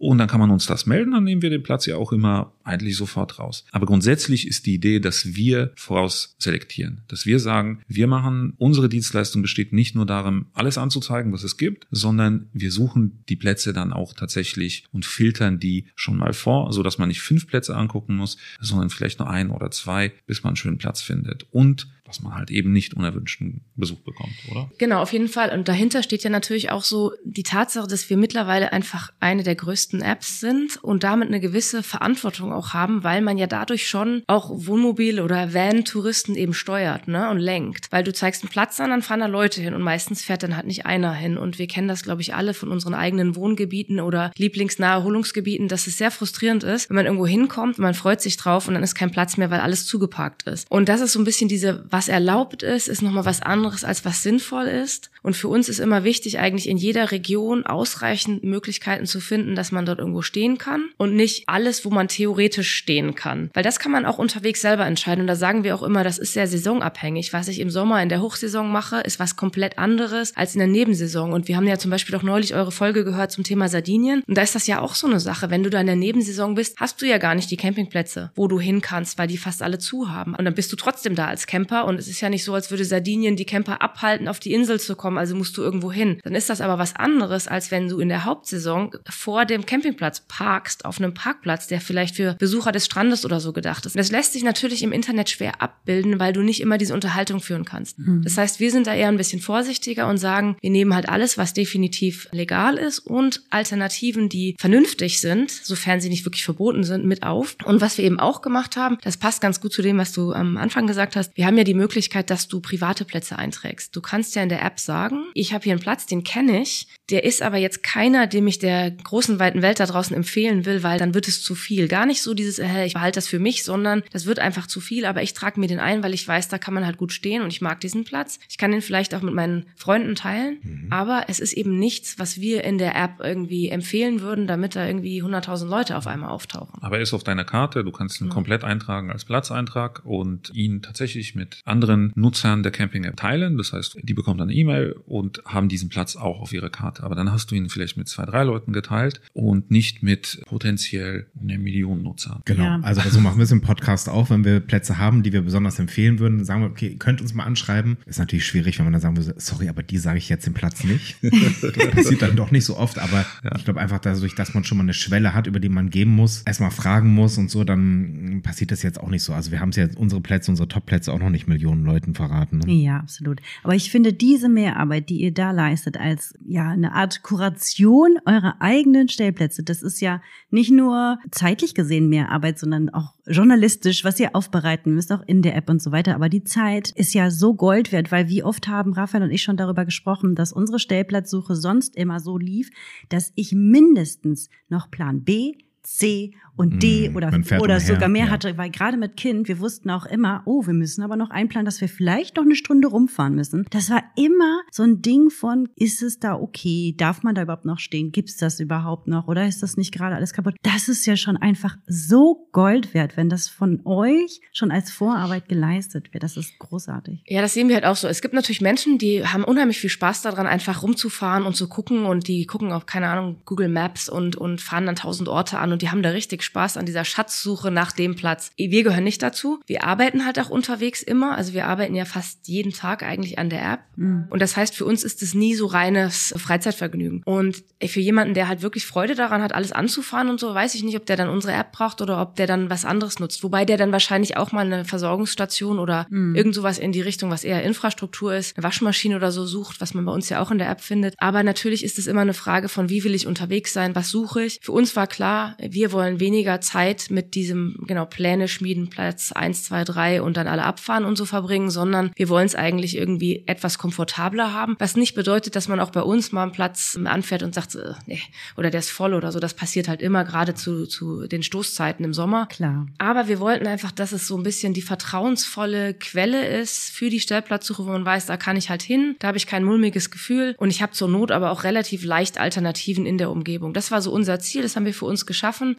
Und dann kann man uns das melden, dann nehmen wir den Platz ja auch immer eigentlich sofort raus. Aber grundsätzlich ist die Idee, dass wir voraus selektieren. Dass wir sagen, wir machen, unsere Dienstleistung besteht nicht nur darin, alles anzuzeigen, was es gibt, sondern wir suchen die Plätze dann auch tatsächlich und filtern die schon mal vor, sodass man nicht fünf Plätze angucken muss, sondern vielleicht nur ein oder zwei, bis man einen schönen Platz findet. Und dass man halt eben nicht unerwünschten Besuch bekommt, oder? Genau, auf jeden Fall. Und dahinter steht ja natürlich auch so die Tatsache, dass wir mittlerweile einfach eine der größten Apps sind und damit eine gewisse Verantwortung auch haben, weil man ja dadurch schon auch Wohnmobil- oder Van-Touristen eben steuert, ne, und lenkt. Weil du zeigst einen Platz an, dann fahren da Leute hin und meistens fährt dann halt nicht einer hin. Und wir kennen das, glaube ich, alle von unseren eigenen Wohngebieten oder Lieblingsnaherholungsgebieten, dass es sehr frustrierend ist, wenn man irgendwo hinkommt, man freut sich drauf und dann ist kein Platz mehr, weil alles zugeparkt ist. Und das ist so ein bisschen diese, was erlaubt ist, ist nochmal was anderes, als was sinnvoll ist. Und für uns ist immer wichtig, eigentlich in jeder Region ausreichend Möglichkeiten zu finden, dass man dort irgendwo stehen kann und nicht alles, wo man theoretisch stehen kann. Weil das kann man auch unterwegs selber entscheiden. Und da sagen wir auch immer, das ist sehr saisonabhängig. Was ich im Sommer in der Hochsaison mache, ist was komplett anderes als in der Nebensaison. Und wir haben ja zum Beispiel auch neulich eure Folge gehört zum Thema Sardinien. Und da ist das ja auch so eine Sache. Wenn du da in der Nebensaison bist, hast du ja gar nicht die Campingplätze, wo du hin kannst, weil die fast alle zu haben. Und dann bist du trotzdem da als Camper. Und es ist ja nicht so, als würde Sardinien die Camper abhalten, auf die Insel zu kommen, also musst du irgendwo hin. Dann ist das aber was anderes, als wenn du in der Hauptsaison vor dem Campingplatz parkst, auf einem Parkplatz, der vielleicht für Besucher des Strandes oder so gedacht ist. Und das lässt sich natürlich im Internet schwer abbilden, weil du nicht immer diese Unterhaltung führen kannst. Mhm. Das heißt, wir sind da eher ein bisschen vorsichtiger und sagen, wir nehmen halt alles, was definitiv legal ist und Alternativen, die vernünftig sind, sofern sie nicht wirklich verboten sind, mit auf. Und was wir eben auch gemacht haben, das passt ganz gut zu dem, was du am Anfang gesagt hast, wir haben ja die Möglichkeit, dass du private Plätze einträgst. Du kannst ja in der App sagen, ich habe hier einen Platz, den kenne ich, der ist aber jetzt keiner, dem ich der großen, weiten Welt da draußen empfehlen will, weil dann wird es zu viel. Gar nicht so dieses, äh, ich behalte das für mich, sondern das wird einfach zu viel, aber ich trage mir den ein, weil ich weiß, da kann man halt gut stehen und ich mag diesen Platz. Ich kann den vielleicht auch mit meinen Freunden teilen, mhm. aber es ist eben nichts, was wir in der App irgendwie empfehlen würden, damit da irgendwie hunderttausend Leute auf einmal auftauchen. Aber er ist auf deiner Karte, du kannst ihn mhm. komplett eintragen als Platzeintrag und ihn tatsächlich mit anderen Nutzern der Camping-App teilen. Das heißt, die bekommen dann eine E-Mail und haben diesen Platz auch auf ihrer Karte. Aber dann hast du ihn vielleicht mit zwei, drei Leuten geteilt und nicht mit potenziell einer Million Nutzer. Genau, ja. Also so machen wir es im Podcast auch, wenn wir Plätze haben, die wir besonders empfehlen würden, sagen wir, okay, ihr könnt uns mal anschreiben. Ist natürlich schwierig, wenn man dann sagen würde, sorry, aber die sage ich jetzt den Platz nicht. Das passiert dann doch nicht so oft, aber ja. Ich glaube einfach dadurch, dass man schon mal eine Schwelle hat, über die man gehen muss, erstmal fragen muss und so, dann passiert das jetzt auch nicht so. Also wir haben es ja unsere Plätze, unsere Top-Plätze auch noch nicht Millionen Leuten verraten. Ne? Ja, absolut. Aber ich finde diese Mehrarbeit, die ihr da leistet, als ja eine Art Kuration eurer eigenen Stellplätze, das ist ja nicht nur zeitlich gesehen Mehrarbeit, sondern auch journalistisch, was ihr aufbereiten müsst, auch in der App und so weiter. Aber die Zeit ist ja so Gold wert, weil wie oft haben Raphael und ich schon darüber gesprochen, dass unsere Stellplatzsuche sonst immer so lief, dass ich mindestens noch Plan B, C und D mm, oder, oder sogar mehr ja. hatte, weil gerade mit Kind, wir wussten auch immer, oh, wir müssen aber noch einplanen, dass wir vielleicht noch eine Stunde rumfahren müssen. Das war immer so ein Ding von, ist es da okay? Darf man da überhaupt noch stehen? Gibt's das überhaupt noch? Oder ist das nicht gerade alles kaputt? Das ist ja schon einfach so Gold wert, wenn das von euch schon als Vorarbeit geleistet wird. Das ist großartig. Ja, das sehen wir halt auch so. Es gibt natürlich Menschen, die haben unheimlich viel Spaß daran, einfach rumzufahren und zu gucken und die gucken auf, keine Ahnung, Google Maps und, und fahren dann tausend Orte an und die haben da richtig Spaß an dieser Schatzsuche nach dem Platz. Wir gehören nicht dazu. Wir arbeiten halt auch unterwegs immer. Also wir arbeiten ja fast jeden Tag eigentlich an der App. Mhm. Und das heißt, für uns ist es nie so reines Freizeitvergnügen. Und für jemanden, der halt wirklich Freude daran hat, alles anzufahren und so, weiß ich nicht, ob der dann unsere App braucht oder ob der dann was anderes nutzt. Wobei der dann wahrscheinlich auch mal eine Versorgungsstation oder mhm. irgend sowas in die Richtung, was eher Infrastruktur ist, eine Waschmaschine oder so sucht, was man bei uns ja auch in der App findet. Aber natürlich ist es immer eine Frage von, wie will ich unterwegs sein, was suche ich. Für uns war klar, wir wollen weniger Zeit mit diesem, genau, Pläne schmieden, Platz eins, zwei, drei und dann alle abfahren und so verbringen, sondern wir wollen es eigentlich irgendwie etwas komfortabler haben, was nicht bedeutet, dass man auch bei uns mal einen Platz anfährt und sagt, äh, nee, oder der ist voll oder so. Das passiert halt immer, gerade zu, zu den Stoßzeiten im Sommer. Klar. Aber wir wollten einfach, dass es so ein bisschen die vertrauensvolle Quelle ist für die Stellplatzsuche, wo man weiß, da kann ich halt hin, da habe ich kein mulmiges Gefühl und ich habe zur Not aber auch relativ leicht Alternativen in der Umgebung. Das war so unser Ziel, das haben wir für uns geschaffen. Das passt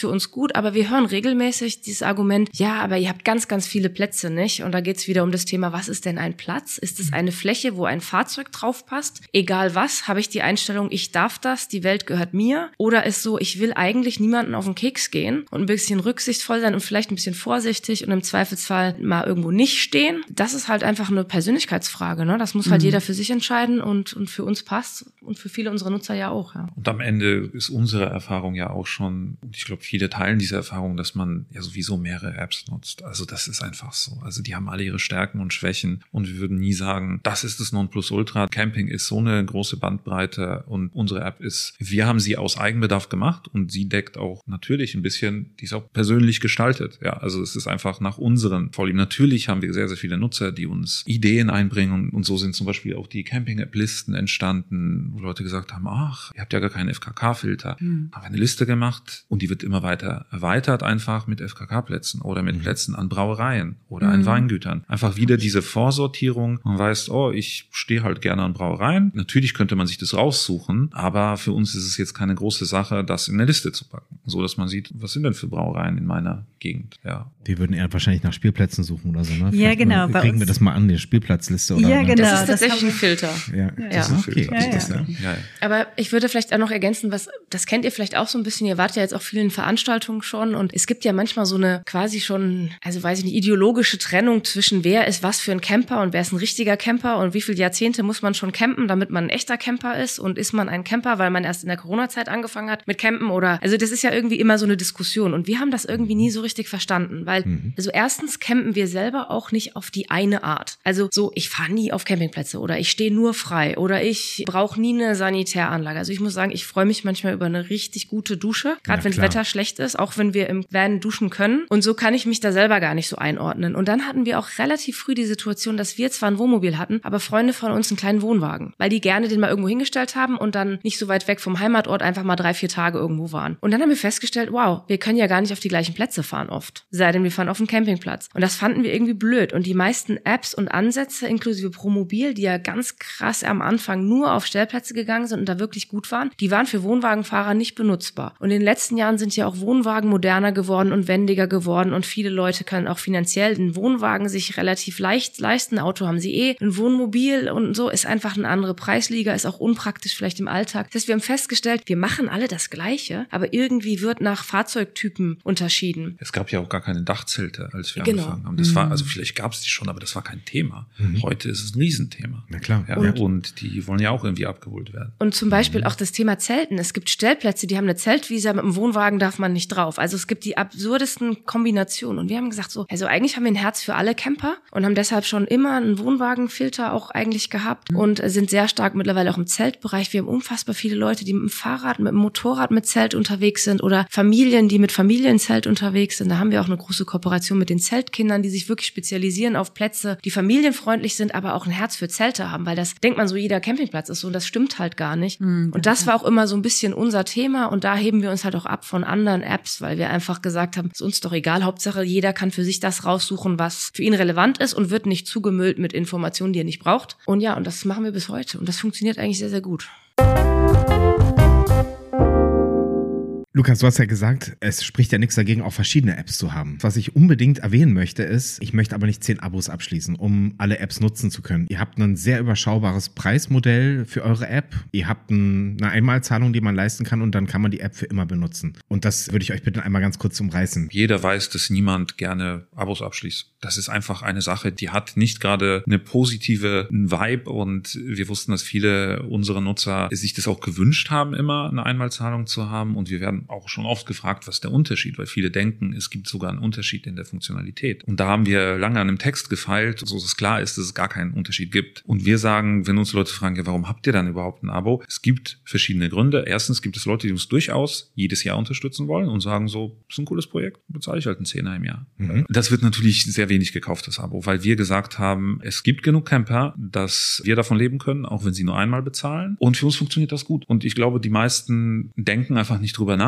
für uns gut, aber wir hören regelmäßig dieses Argument, ja, aber ihr habt ganz, ganz viele Plätze, nicht? Und da geht's wieder um das Thema, was ist denn ein Platz? Ist es eine Fläche, wo ein Fahrzeug drauf passt? Egal was, habe ich die Einstellung, ich darf das, die Welt gehört mir? Oder ist so, ich will eigentlich niemanden auf den Keks gehen und ein bisschen rücksichtsvoll sein und vielleicht ein bisschen vorsichtig und im Zweifelsfall mal irgendwo nicht stehen? Das ist halt einfach eine Persönlichkeitsfrage, ne? Das muss halt mhm. jeder für sich entscheiden und, und für uns passt und für viele unserer Nutzer ja auch, ja. Und am Ende ist unsere Erfahrung ja auch schon, und ich glaube, viele teilen diese Erfahrung, dass man ja sowieso mehrere Apps nutzt. Also das ist einfach so. Also die haben alle ihre Stärken und Schwächen und wir würden nie sagen, das ist das Nonplusultra. Camping ist so eine große Bandbreite und unsere App ist, wir haben sie aus Eigenbedarf gemacht und sie deckt auch natürlich ein bisschen, die ist auch persönlich gestaltet. Ja, also es ist einfach nach unseren Vorlieben. Natürlich haben wir sehr, sehr viele Nutzer, die uns Ideen einbringen und so sind zum Beispiel auch die Camping-App-Listen entstanden, wo Leute gesagt haben, ach, ihr habt ja gar keinen F K K-Filter. Mhm. Haben wir eine Liste gemacht und die wird immer weiter erweitert einfach mit F K K-Plätzen oder mit mhm. Plätzen an Brauereien oder mhm. an Weingütern. Einfach wieder diese Vorsortierung. Man weiß, oh, ich stehe halt gerne an Brauereien. Natürlich könnte man sich das raussuchen, aber für uns ist es jetzt keine große Sache, das in eine Liste zu packen. So, dass man sieht, was sind denn für Brauereien in meiner Gegend. Ja. Die würden eher wahrscheinlich nach Spielplätzen suchen oder so, ne? Ja, genau. Mal, kriegen wir das mal an, die Spielplatzliste oder? Ja, ne? genau. Das ist tatsächlich ein Filter. Ja, ja. das ist okay. Ja, ja. Ja, ja. Aber ich würde vielleicht auch noch ergänzen, was, das kennt ihr vielleicht auch so ein bisschen, ihr wart ja jetzt auf vielen Veranstaltungen schon und es gibt ja manchmal so eine quasi schon, also weiß ich nicht, ideologische Trennung zwischen wer ist was für ein Camper und wer ist ein richtiger Camper und wie viele Jahrzehnte muss man schon campen, damit man ein echter Camper ist und ist man ein Camper, weil man erst in der Corona-Zeit angefangen hat mit Campen oder, also das ist ja irgendwie immer so eine Diskussion und wir haben das irgendwie nie so richtig verstanden, weil, mhm. also erstens campen wir selber auch nicht auf die eine Art. Also so, ich fahre nie auf Campingplätze oder ich stehe nur frei oder ich brauche nie eine Sanitäranlage. Also ich muss sagen, ich freue mich manchmal über eine richtig gute Dusche, gerade wenn das Wetter schlecht ist, auch wenn wir im Van duschen können. Und so kann ich mich da selber gar nicht so einordnen. Und dann hatten wir auch relativ früh die Situation, dass wir zwar ein Wohnmobil hatten, aber Freunde von uns einen kleinen Wohnwagen, weil die gerne den mal irgendwo hingestellt haben und dann nicht so weit weg vom Heimatort einfach mal drei, vier Tage irgendwo waren. Und dann haben wir festgestellt, wow, wir können ja gar nicht auf die gleichen Plätze fahren oft. Sei denn, wir fahren auf einen Campingplatz. Und das fanden wir irgendwie blöd. Und die meisten Apps und Ansätze, inklusive Promobil, die ja ganz krass am Anfang nur auf Stellplätze gegangen sind und da wirklich gut waren, die waren für Wohnwagenfahrer nicht benutzbar. Und in den letzten Jahren sind ja auch Wohnwagen moderner geworden und wendiger geworden und viele Leute können auch finanziell den Wohnwagen sich relativ leicht leisten. Ein Auto haben sie eh, ein Wohnmobil und so ist einfach eine andere Preisliga, ist auch unpraktisch vielleicht im Alltag. Das heißt, wir haben festgestellt, wir machen alle das Gleiche, aber irgendwie wird nach Fahrzeugtypen unterschieden. Es gab ja auch gar keine Dachzelte, als wir genau. angefangen haben. Das mhm. war, also vielleicht gab es die schon, aber das war kein Thema. Mhm. Heute ist es ein Riesenthema. Na klar. Ja, und, und die wollen ja auch irgendwie abgeholt werden. Und zum Beispiel mhm. auch das Thema Zelten. Es gibt Stellplätze, die haben eine Zeltvisa, mit dem Wohnwagen darf man nicht drauf. Also es gibt die absurdesten Kombinationen. Und wir haben gesagt so, also eigentlich haben wir ein Herz für alle Camper und haben deshalb schon immer einen Wohnwagenfilter auch eigentlich gehabt mhm. und sind sehr stark mittlerweile auch im Zeltbereich. Wir haben unfassbar viele Leute, die mit dem Fahrrad, mit dem Motorrad mit Zelt unterwegs sind oder Familien, die mit Familienzelt unterwegs sind. Da haben wir auch eine große Kooperation mit den Zeltkindern, die sich wirklich spezialisieren auf Plätze, die familienfreundlich sind, aber auch ein Herz für Zelte haben, weil das denkt man so, jeder Campingplatz ist so und das stimmt halt gar nicht. Mhm, und das war auch immer so ein bisschen unser Thema und da heben wir uns halt auch ab von anderen Apps, weil wir einfach gesagt haben, ist uns doch egal, Hauptsache jeder kann für sich das raussuchen, was für ihn relevant ist und wird nicht zugemüllt mit Informationen, die er nicht braucht. Und ja, und das machen wir bis heute und das funktioniert eigentlich sehr, sehr gut. Lukas, du hast ja gesagt, es spricht ja nichts dagegen, auch verschiedene Apps zu haben. Was ich unbedingt erwähnen möchte ist, ich möchte aber nicht zehn Abos abschließen, um alle Apps nutzen zu können. Ihr habt ein sehr überschaubares Preismodell für eure App. Ihr habt eine Einmalzahlung, die man leisten kann und dann kann man die App für immer benutzen. Und das würde ich euch bitte einmal ganz kurz umreißen. Jeder weiß, dass niemand gerne Abos abschließt. Das ist einfach eine Sache, die hat nicht gerade eine positive Vibe und wir wussten, dass viele unserer Nutzer sich das auch gewünscht haben, immer eine Einmalzahlung zu haben und wir werden auch schon oft gefragt, was der Unterschied, weil viele denken, es gibt sogar einen Unterschied in der Funktionalität. Und da haben wir lange an einem Text gefeilt, so dass es klar ist, dass es gar keinen Unterschied gibt. Und wir sagen, wenn uns Leute fragen, warum habt ihr dann überhaupt ein Abo? Es gibt verschiedene Gründe. Erstens gibt es Leute, die uns durchaus jedes Jahr unterstützen wollen und sagen so, das ist ein cooles Projekt, bezahle ich halt einen Zehner im Jahr. Mhm. Das wird natürlich sehr wenig gekauft, das Abo, weil wir gesagt haben, es gibt genug Camper, dass wir davon leben können, auch wenn sie nur einmal bezahlen. Und für uns funktioniert das gut. Und ich glaube, die meisten denken einfach nicht drüber nach,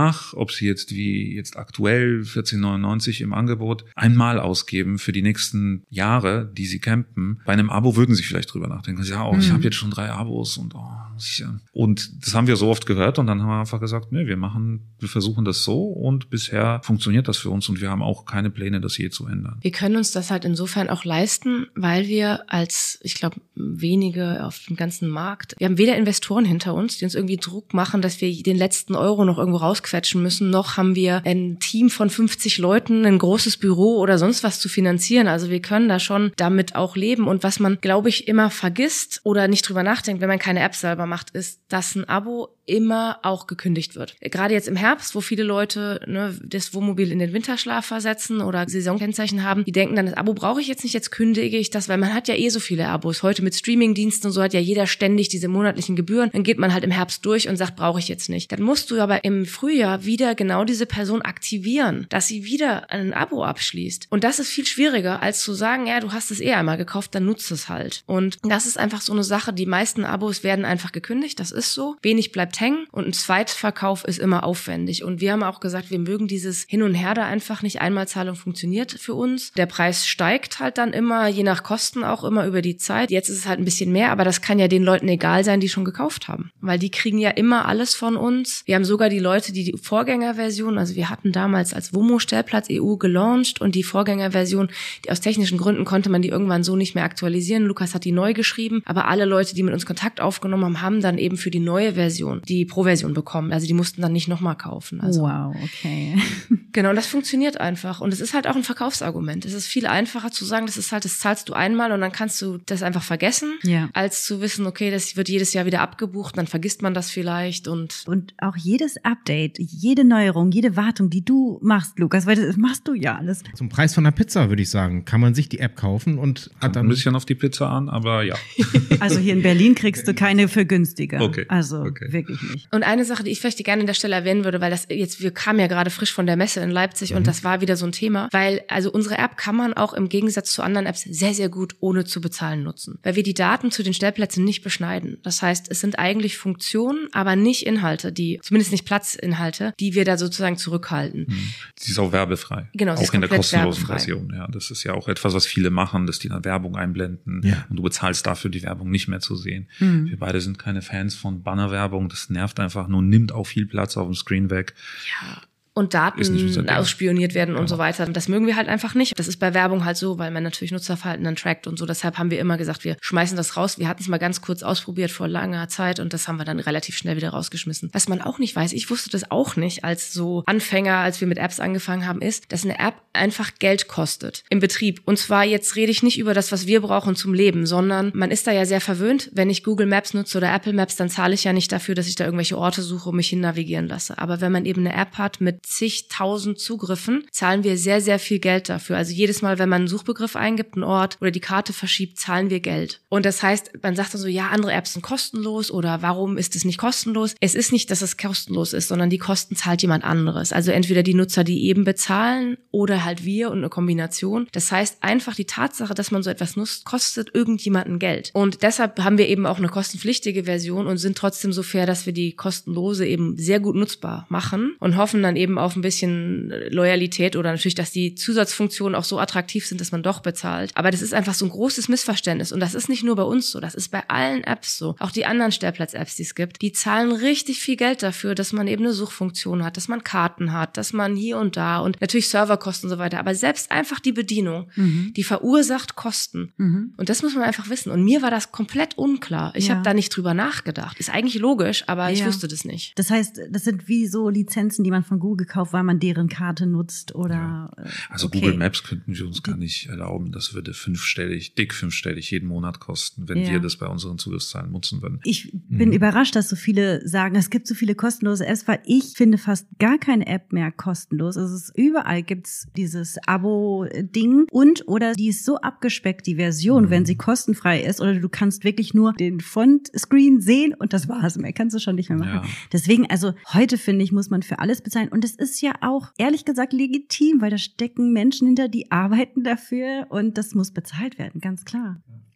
danach, ob sie jetzt wie jetzt aktuell vierzehn neunundneunzig im Angebot einmal ausgeben für die nächsten Jahre, die sie campen, bei einem Abo würden sie vielleicht drüber nachdenken. Ja, oh, ich habe jetzt schon drei Abos und oh, ich, und das haben wir so oft gehört und dann haben wir einfach gesagt, nee, wir machen, wir versuchen das so und bisher funktioniert das für uns und wir haben auch keine Pläne, das je zu ändern. Wir können uns das halt insofern auch leisten, weil wir als, ich glaube, wenige auf dem ganzen Markt, wir haben weder Investoren hinter uns, die uns irgendwie Druck machen, dass wir den letzten Euro noch irgendwo rausquetschen müssen, noch haben wir ein Team von fünfzig Leuten, ein großes Büro oder sonst was zu finanzieren. Also wir können da schon damit auch leben. Und was man, glaube ich, immer vergisst oder nicht drüber nachdenkt, wenn man keine App selber macht, ist, dass ein Abo immer auch gekündigt wird. Gerade jetzt im Herbst, wo viele Leute ne, das Wohnmobil in den Winterschlaf versetzen oder Saisonkennzeichen haben, die denken dann, das Abo brauche ich jetzt nicht, jetzt kündige ich das, weil man hat ja eh so viele Abos. Heute mit Streamingdiensten und so hat ja jeder ständig diese monatlichen Gebühren. Dann geht man halt im Herbst durch und sagt, brauche ich jetzt nicht. Dann musst du aber im Frühjahr wieder genau diese Person aktivieren, dass sie wieder ein Abo abschließt. Und das ist viel schwieriger, als zu sagen, ja, du hast es eh einmal gekauft, dann nutzt es halt. Und das ist einfach so eine Sache, die meisten Abos werden einfach gekündigt, das ist so. Wenig bleibt hängen und ein Zweitverkauf ist immer aufwendig. Und wir haben auch gesagt, wir mögen dieses Hin und Her da einfach nicht. Einmalzahlung funktioniert für uns. Der Preis steigt halt dann immer, je nach Kosten auch immer über die Zeit. Jetzt ist es halt ein bisschen mehr, aber das kann ja den Leuten egal sein, die schon gekauft haben. Weil die kriegen ja immer alles von uns. Wir haben sogar die Leute, die die Vorgängerversion, also wir hatten damals als WOMO-Stellplatz E U gelauncht und die Vorgängerversion, die aus technischen Gründen konnte man die irgendwann so nicht mehr aktualisieren. Lukas hat die neu geschrieben, aber alle Leute, die mit uns Kontakt aufgenommen haben, haben dann eben für die neue Version die Pro-Version bekommen. Also die mussten dann nicht nochmal kaufen. Also, wow, okay. Genau, und das funktioniert einfach. Und es ist halt auch ein Verkaufsargument. Es ist viel einfacher zu sagen, das ist halt, das zahlst du einmal und dann kannst du das einfach vergessen, ja. als zu wissen, okay, das wird jedes Jahr wieder abgebucht, dann vergisst man das vielleicht. Und und auch jedes Update, jede Neuerung, jede Wartung, die du machst, Lukas, weil das machst du ja alles. Zum Preis von einer Pizza, würde ich sagen, kann man sich die App kaufen und hat Kommt dann ein bisschen auf die Pizza an, aber ja. Also hier in Berlin kriegst du keine für günstiger. Okay. Also okay. wirklich nicht. Und eine Sache, die ich vielleicht gerne an der Stelle erwähnen würde, weil das jetzt, wir kamen ja gerade frisch von der Messe in Leipzig mhm. und das war wieder so ein Thema, weil also unsere App kann man auch im Gegensatz zu anderen Apps sehr, sehr gut ohne zu bezahlen nutzen, weil wir die Daten zu den Stellplätzen nicht beschneiden. Das heißt, es sind eigentlich Funktionen, aber nicht Inhalte, die, zumindest nicht Platzinhalte, die wir da sozusagen zurückhalten. Mhm. Sie ist auch werbefrei. Genau, sie auch ist in der kostenlosen werbefrei. Version. Ja, das ist ja auch etwas, was viele machen, dass die dann Werbung einblenden ja. und du bezahlst dafür, die Werbung nicht mehr zu sehen. Mhm. Wir beide sind keine Fans von Bannerwerbung. Das nervt einfach nur, nimmt auch viel Platz auf dem Screen weg. Ja. Und Daten ausspioniert werden und genau. so weiter. Das mögen wir halt einfach nicht. Das ist bei Werbung halt so, weil man natürlich Nutzerverhalten dann trackt und so. Deshalb haben wir immer gesagt, wir schmeißen das raus. Wir hatten es mal ganz kurz ausprobiert vor langer Zeit und das haben wir dann relativ schnell wieder rausgeschmissen. Was man auch nicht weiß, ich wusste das auch nicht als so Anfänger, als wir mit Apps angefangen haben, ist, dass eine App einfach Geld kostet im Betrieb. Und zwar jetzt rede ich nicht über das, was wir brauchen zum Leben, sondern man ist da ja sehr verwöhnt. Wenn ich Google Maps nutze oder Apple Maps, dann zahle ich ja nicht dafür, dass ich da irgendwelche Orte suche und mich hin navigieren lasse. Aber wenn man eben eine App hat mit zigtausend Zugriffen, zahlen wir sehr, sehr viel Geld dafür. Also jedes Mal, wenn man einen Suchbegriff eingibt, einen Ort oder die Karte verschiebt, zahlen wir Geld. Und das heißt, man sagt dann so, ja, andere Apps sind kostenlos oder warum ist es nicht kostenlos? Es ist nicht, dass es kostenlos ist, sondern die Kosten zahlt jemand anderes. Also entweder die Nutzer, die eben bezahlen oder halt wir und eine Kombination. Das heißt, einfach die Tatsache, dass man so etwas nutzt, kostet irgendjemanden Geld. Und deshalb haben wir eben auch eine kostenpflichtige Version und sind trotzdem so fair, dass wir die kostenlose eben sehr gut nutzbar machen und hoffen dann eben auf ein bisschen Loyalität oder natürlich, dass die Zusatzfunktionen auch so attraktiv sind, dass man doch bezahlt. Aber das ist einfach so ein großes Missverständnis und das ist nicht nur bei uns so, das ist bei allen Apps so. Auch die anderen Stellplatz-Apps, die es gibt, die zahlen richtig viel Geld dafür, dass man eben eine Suchfunktion hat, dass man Karten hat, dass man hier und da und natürlich Serverkosten und so weiter. Aber selbst einfach die Bedienung, mhm. die verursacht Kosten. Mhm. Und das muss man einfach wissen. Und mir war das komplett unklar. Ich ja. habe da nicht drüber nachgedacht. Ist eigentlich logisch, aber ja. ich wusste das nicht. Das heißt, das sind wie so Lizenzen, die man von Google kauft, weil man deren Karte nutzt oder. Ja. Also okay. Google Maps könnten wir uns gar nicht erlauben. Das würde fünfstellig, dick fünfstellig jeden Monat kosten, wenn ja. wir das bei unseren Zugriffszahlen nutzen würden. Ich bin mhm. überrascht, dass so viele sagen, es gibt so viele kostenlose Apps, weil ich finde fast gar keine App mehr kostenlos. Also es ist, überall gibt's dieses Abo-Ding und oder die ist so abgespeckt, die Version, mhm. wenn sie kostenfrei ist oder du kannst wirklich nur den Font-Screen sehen und das war's. Mehr kannst du schon nicht mehr machen. Ja. Deswegen, also heute finde ich, muss man für alles bezahlen und es ist ja auch ehrlich gesagt legitim, weil da stecken Menschen hinter, die arbeiten dafür und das muss bezahlt werden, ganz klar.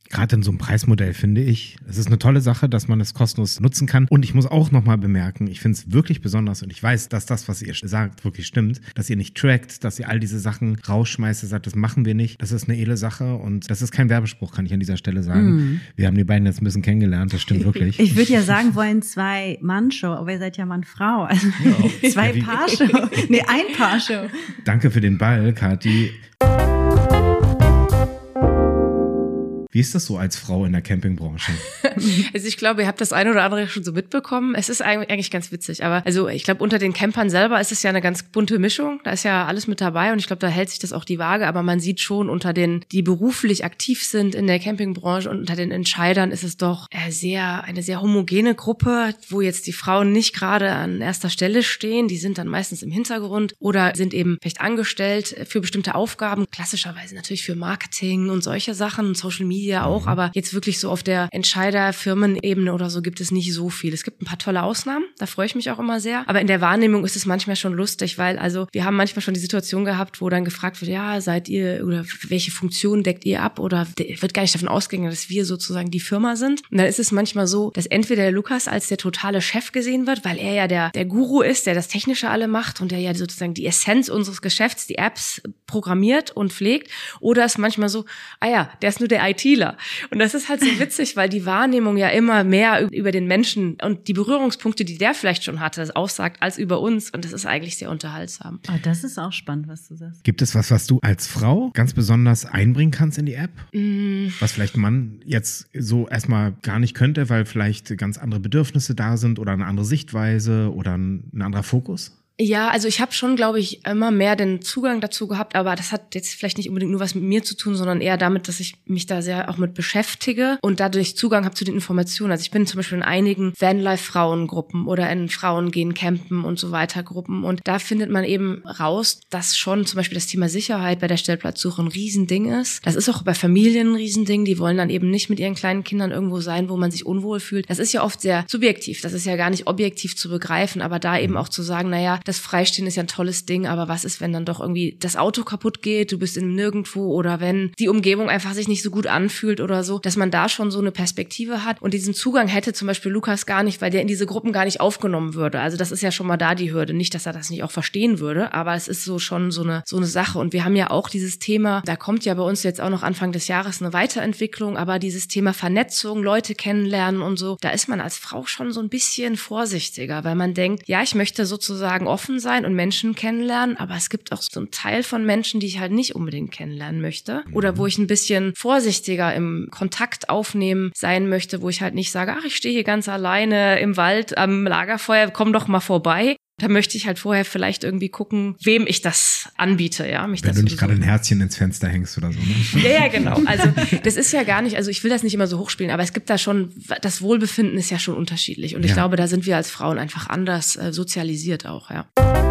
Gerade in so einem Preismodell finde ich, es ist eine tolle Sache, dass man es kostenlos nutzen kann. Und ich muss auch nochmal bemerken, ich finde es wirklich besonders und ich weiß, dass das, was ihr sagt, wirklich stimmt, dass ihr nicht trackt, dass ihr all diese Sachen rausschmeißt, ihr sagt, das machen wir nicht. Das ist eine edle Sache und das ist kein Werbespruch, kann ich an dieser Stelle sagen. Mm. Wir haben die beiden jetzt ein bisschen kennengelernt, das stimmt wirklich. Ich würde ja sagen wollen, zwei Mann-Show, aber ihr seid ja Mann-Frau. Also ja. zwei ja, Paar-Show. Nee, ein Paar-Show. Danke für den Ball, Kathi. Wie ist das so als Frau in der Campingbranche? Also ich glaube, ihr habt das eine oder andere schon so mitbekommen. Es ist eigentlich ganz witzig. Aber also ich glaube, unter den Campern selber ist es ja eine ganz bunte Mischung. Da ist ja alles mit dabei und ich glaube, da hält sich das auch die Waage. Aber man sieht schon unter den, die beruflich aktiv sind in der Campingbranche und unter den Entscheidern ist es doch sehr eine sehr homogene Gruppe, wo jetzt die Frauen nicht gerade an erster Stelle stehen. Die sind dann meistens im Hintergrund oder sind eben vielleicht angestellt für bestimmte Aufgaben. Klassischerweise natürlich für Marketing und solche Sachen, Social Media auch, mhm. aber jetzt wirklich so auf der Entscheider-Firmenebene oder so gibt es nicht so viel. Es gibt ein paar tolle Ausnahmen, da freue ich mich auch immer sehr. Aber in der Wahrnehmung ist es manchmal schon lustig, weil also wir haben manchmal schon die Situation gehabt, wo dann gefragt wird, ja, seid ihr oder welche Funktionen deckt ihr ab oder wird gar nicht davon ausgegangen, dass wir sozusagen die Firma sind. Und dann ist es manchmal so, dass entweder der Lukas als der totale Chef gesehen wird, weil er ja der, der Guru ist, der das Technische alle macht und der ja sozusagen die Essenz unseres Geschäfts, die Apps programmiert und pflegt. Oder ist manchmal so, ah ja, der ist nur der I T. Und das ist halt so witzig, weil die Wahrnehmung ja immer mehr über den Menschen und die Berührungspunkte, die der vielleicht schon hatte, aussagt, als über uns. Und das ist eigentlich sehr unterhaltsam. Oh, das ist auch spannend, was du sagst. Gibt es was, was du als Frau ganz besonders einbringen kannst in die App? Mm. Was vielleicht ein Mann jetzt so erstmal gar nicht könnte, weil vielleicht ganz andere Bedürfnisse da sind oder eine andere Sichtweise oder ein, ein anderer Fokus? Ja, also ich habe schon, glaube ich, immer mehr den Zugang dazu gehabt, aber das hat jetzt vielleicht nicht unbedingt nur was mit mir zu tun, sondern eher damit, dass ich mich da sehr auch mit beschäftige und dadurch Zugang habe zu den Informationen. Also ich bin zum Beispiel in einigen Vanlife-Frauengruppen oder in Frauen gehen campen und so weiter Gruppen und da findet man eben raus, dass schon zum Beispiel das Thema Sicherheit bei der Stellplatzsuche ein Riesending ist. Das ist auch bei Familien ein Riesending, die wollen dann eben nicht mit ihren kleinen Kindern irgendwo sein, wo man sich unwohl fühlt. Das ist ja oft sehr subjektiv, das ist ja gar nicht objektiv zu begreifen, aber da eben auch zu sagen, naja, das Freistehen ist ja ein tolles Ding, aber was ist, wenn dann doch irgendwie das Auto kaputt geht, du bist in Nirgendwo oder wenn die Umgebung einfach sich nicht so gut anfühlt oder so, dass man da schon so eine Perspektive hat und diesen Zugang hätte zum Beispiel Lukas gar nicht, weil der in diese Gruppen gar nicht aufgenommen würde. Also das ist ja schon mal da die Hürde. Nicht, dass er das nicht auch verstehen würde, aber es ist so schon so eine, so eine Sache und wir haben ja auch dieses Thema, da kommt ja bei uns jetzt auch noch Anfang des Jahres eine Weiterentwicklung, aber dieses Thema Vernetzung, Leute kennenlernen und so, da ist man als Frau schon so ein bisschen vorsichtiger, weil man denkt, ja, ich möchte sozusagen offen sein und Menschen kennenlernen, aber es gibt auch so einen Teil von Menschen, die ich halt nicht unbedingt kennenlernen möchte oder wo ich ein bisschen vorsichtiger im Kontakt aufnehmen sein möchte, wo ich halt nicht sage, ach, ich stehe hier ganz alleine im Wald am Lagerfeuer, komm doch mal vorbei. Da möchte ich halt vorher vielleicht irgendwie gucken, wem ich das anbiete, ja. Mich Wenn das du nicht gerade ein Herzchen ins Fenster hängst oder so, ne? Ja, ja, genau. Also das ist ja gar nicht, also ich will das nicht immer so hochspielen, aber es gibt da schon, das Wohlbefinden ist ja schon unterschiedlich. Und ich ja. glaube, da sind wir als Frauen einfach anders äh, sozialisiert auch, ja.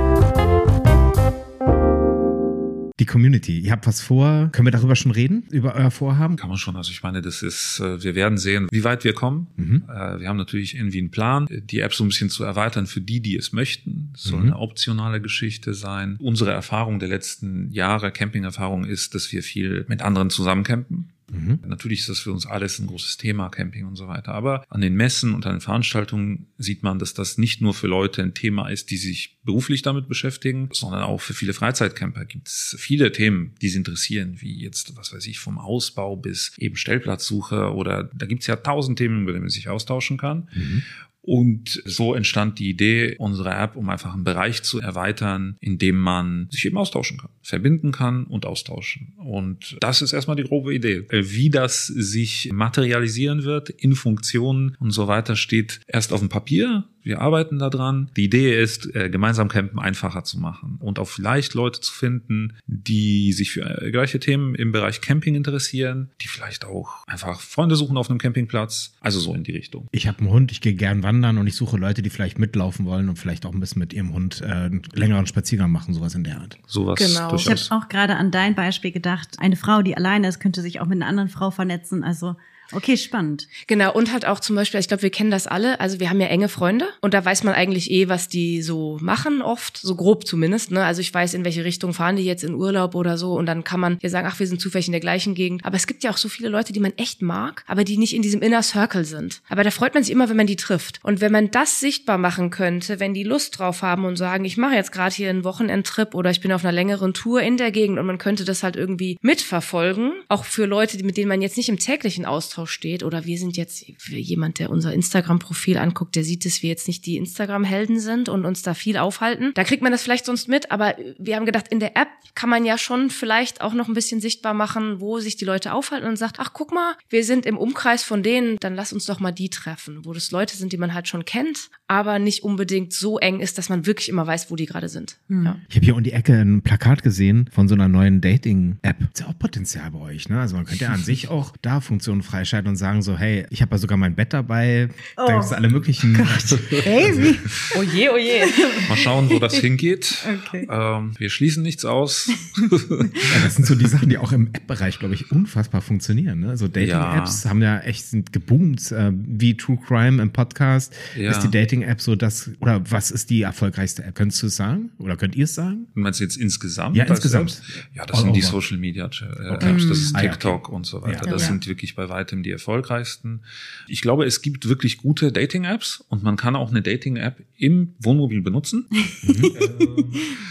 Die Community, ihr habt was vor. Können wir darüber schon reden? Über euer Vorhaben? Kann man schon. Also ich meine, das ist, wir werden sehen, wie weit wir kommen. Mhm. Wir haben natürlich irgendwie einen Plan, die App so ein bisschen zu erweitern für die, die es möchten. Es soll mhm. eine optionale Geschichte sein. Unsere Erfahrung der letzten Jahre, Camping-Erfahrung ist, dass wir viel mit anderen zusammen campen. Mhm. Natürlich ist das für uns alles ein großes Thema, Camping und so weiter. Aber an den Messen und an den Veranstaltungen sieht man, dass das nicht nur für Leute ein Thema ist, die sich beruflich damit beschäftigen, sondern auch für viele Freizeitcamper gibt es viele Themen, die sie interessieren, wie jetzt, was weiß ich, vom Ausbau bis eben Stellplatzsuche oder da gibt es ja tausend Themen, über die man sich austauschen kann. Mhm. Und so entstand die Idee unserer App, um einfach einen Bereich zu erweitern, in dem man sich eben austauschen kann, verbinden kann und austauschen. Und das ist erstmal die grobe Idee. Wie das sich materialisieren wird in Funktionen und so weiter, steht erst auf dem Papier. Wir arbeiten daran. Die Idee ist, gemeinsam campen einfacher zu machen und auch vielleicht Leute zu finden, die sich für gleiche Themen im Bereich Camping interessieren, die vielleicht auch einfach Freunde suchen auf einem Campingplatz. Also so in die Richtung. Ich habe einen Hund, ich gehe gern wandern und ich suche Leute, die vielleicht mitlaufen wollen und vielleicht auch ein bisschen mit ihrem Hund äh, einen längeren Spaziergang machen, sowas in der Art. Sowas genau. Durchaus. Ich habe auch gerade an dein Beispiel gedacht. Eine Frau, die alleine ist, könnte sich auch mit einer anderen Frau vernetzen. Also Okay, spannend. Genau, und halt auch zum Beispiel, ich glaube, wir kennen das alle, also wir haben ja enge Freunde und da weiß man eigentlich eh, was die so machen oft, so grob zumindest, ne? Also ich weiß, in welche Richtung fahren die jetzt in Urlaub oder so und dann kann man ja sagen, ach, wir sind zufällig in der gleichen Gegend. Aber es gibt ja auch so viele Leute, die man echt mag, aber die nicht in diesem Inner Circle sind. Aber da freut man sich immer, wenn man die trifft. Und wenn man das sichtbar machen könnte, wenn die Lust drauf haben und sagen, ich mache jetzt gerade hier einen Wochenendtrip oder ich bin auf einer längeren Tour in der Gegend und man könnte das halt irgendwie mitverfolgen, auch für Leute, mit denen man jetzt nicht im täglichen Austausch steht oder wir sind jetzt jemand, der unser Instagram-Profil anguckt, der sieht, dass wir jetzt nicht die Instagram-Helden sind und uns da viel aufhalten. Da kriegt man das vielleicht sonst mit, aber wir haben gedacht, in der App kann man ja schon vielleicht auch noch ein bisschen sichtbar machen, wo sich die Leute aufhalten und sagt, ach guck mal, wir sind im Umkreis von denen, dann lass uns doch mal die treffen, wo das Leute sind, die man halt schon kennt, aber nicht unbedingt so eng ist, dass man wirklich immer weiß, wo die gerade sind. Mhm. Ja. Ich habe hier um die Ecke ein Plakat gesehen von so einer neuen Dating-App. Ist ja auch Potenzial bei euch, ne? Also man könnte ja an sich auch da Funktionen freischalten und sagen so, hey, ich habe ja sogar mein Bett dabei, Oh. da gibt es alle möglichen. Baby. Oh je, oh je. Mal schauen, wo das hingeht. Okay. Ähm, wir schließen nichts aus. Ja, das sind so die Sachen, die auch im App-Bereich, glaube ich, unfassbar funktionieren. Ne? So Dating-Apps Ja. haben ja echt sind geboomt, äh, wie True Crime im Podcast. Ja. Ist die Dating-App so das, oder was ist die erfolgreichste App? Könntest du es sagen? Oder könnt ihr es sagen? Du meinst jetzt insgesamt? Ja, als insgesamt. Apps? Ja, das All sind die over. Social Media äh, Okay. Apps, das ist Ah, ja, TikTok okay. und so weiter. Ja. Das Ja. sind wirklich bei weitem die erfolgreichsten. Ich glaube, es gibt wirklich gute Dating-Apps und man kann auch eine Dating-App im Wohnmobil benutzen. ähm,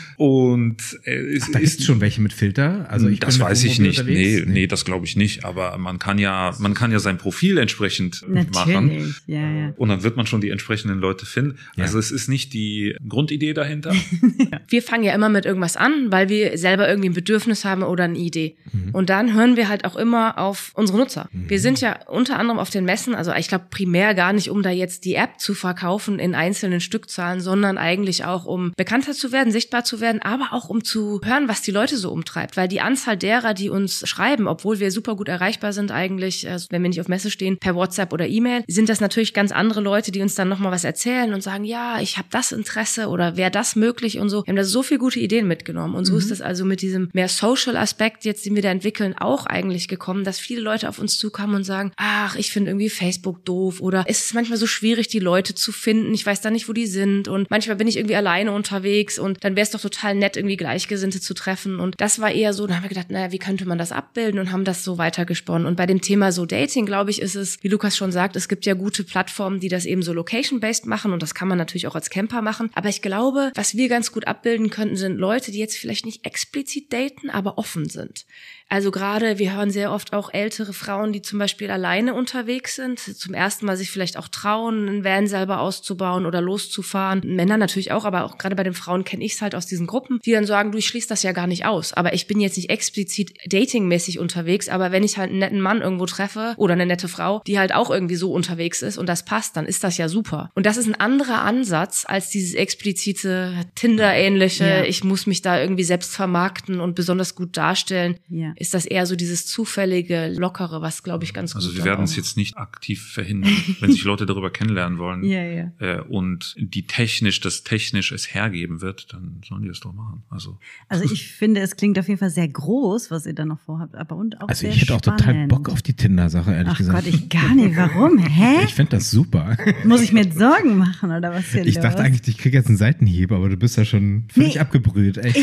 und äh, es Ach, da ist schon welche mit Filter. Also ich das bin mit weiß ich Wohnmobil nicht. unterwegs. Nee, nee, das glaube ich nicht. Aber man kann ja, man kann ja sein Profil entsprechend machen. Natürlich, ja, ja. Und dann wird man schon die entsprechenden Leute finden. Ja. Also es ist nicht die Grundidee dahinter. Wir fangen ja immer mit irgendwas an, weil wir selber irgendwie ein Bedürfnis haben oder eine Idee. Mhm. Und dann hören wir halt auch immer auf unsere Nutzer. Mhm. Wir sind ja unter anderem auf den Messen, also ich glaube primär gar nicht, um da jetzt die App zu verkaufen in einzelnen Stückzahlen, sondern eigentlich auch, um bekannter zu werden, sichtbar zu werden, aber auch um zu hören, was die Leute so umtreibt. Weil die Anzahl derer, die uns schreiben, obwohl wir super gut erreichbar sind eigentlich, also wenn wir nicht auf Messe stehen, per WhatsApp oder E-Mail, sind das natürlich ganz andere Leute, die uns dann nochmal was erzählen und sagen, ja, ich habe das Interesse oder wäre das möglich und so. Wir haben da so viele gute Ideen mitgenommen. Und so Mhm. ist das also mit diesem mehr Social-Aspekt jetzt, den wir da entwickeln, auch eigentlich gekommen, dass viele Leute auf uns zukamen und sagen, ach, ich finde irgendwie Facebook doof oder es ist manchmal so schwierig, die Leute zu finden. Ich weiß da nicht, wo die sind und manchmal bin ich irgendwie alleine unterwegs und dann wäre es doch total nett, irgendwie Gleichgesinnte zu treffen. Und das war eher so, da haben wir gedacht, naja, wie könnte man das abbilden und haben das so weitergesponnen. Und bei dem Thema so Dating, glaube ich, ist es, wie Lukas schon sagt, es gibt ja gute Plattformen, die das eben so location-based machen und das kann man natürlich auch als Camper machen. Aber ich glaube, was wir ganz gut abbilden könnten, sind Leute, die jetzt vielleicht nicht explizit daten, aber offen sind. Also gerade, wir hören sehr oft auch ältere Frauen, die zum Beispiel alleine unterwegs sind, zum ersten Mal sich vielleicht auch trauen, einen Van selber auszubauen oder loszufahren. Männer natürlich auch, aber auch gerade bei den Frauen kenne ich es halt aus diesen Gruppen, die dann sagen, du, ich schließe das ja gar nicht aus. Aber ich bin jetzt nicht explizit datingmäßig unterwegs, aber wenn ich halt einen netten Mann irgendwo treffe oder eine nette Frau, die halt auch irgendwie so unterwegs ist und das passt, dann ist das ja super. Und das ist ein anderer Ansatz als dieses explizite Tinder-ähnliche, Ja. ich muss mich da irgendwie selbst vermarkten und besonders gut darstellen. Ja. Ist das eher so dieses zufällige, lockere, was, glaube ich, ganz gut Also wir dann werden auch- es jetzt nicht aktiv verhindern, wenn sich Leute darüber kennenlernen wollen Ja, ja. äh, und die technisch, das technisch es hergeben wird, dann sollen die es doch machen. Also Also ich finde, es klingt auf jeden Fall sehr groß, was ihr da noch vorhabt, aber und auch Also sehr ich hätte auch total spannend. Bock auf die Tinder-Sache, ehrlich Ach gesagt. Gott, ich gar nicht. Warum? Hä? Ich finde das super. Muss ich mir jetzt Sorgen machen oder was hier Ich los? dachte eigentlich, ich kriege jetzt einen Seitenhieb, aber du bist ja schon völlig Nee. abgebrüht. Echt.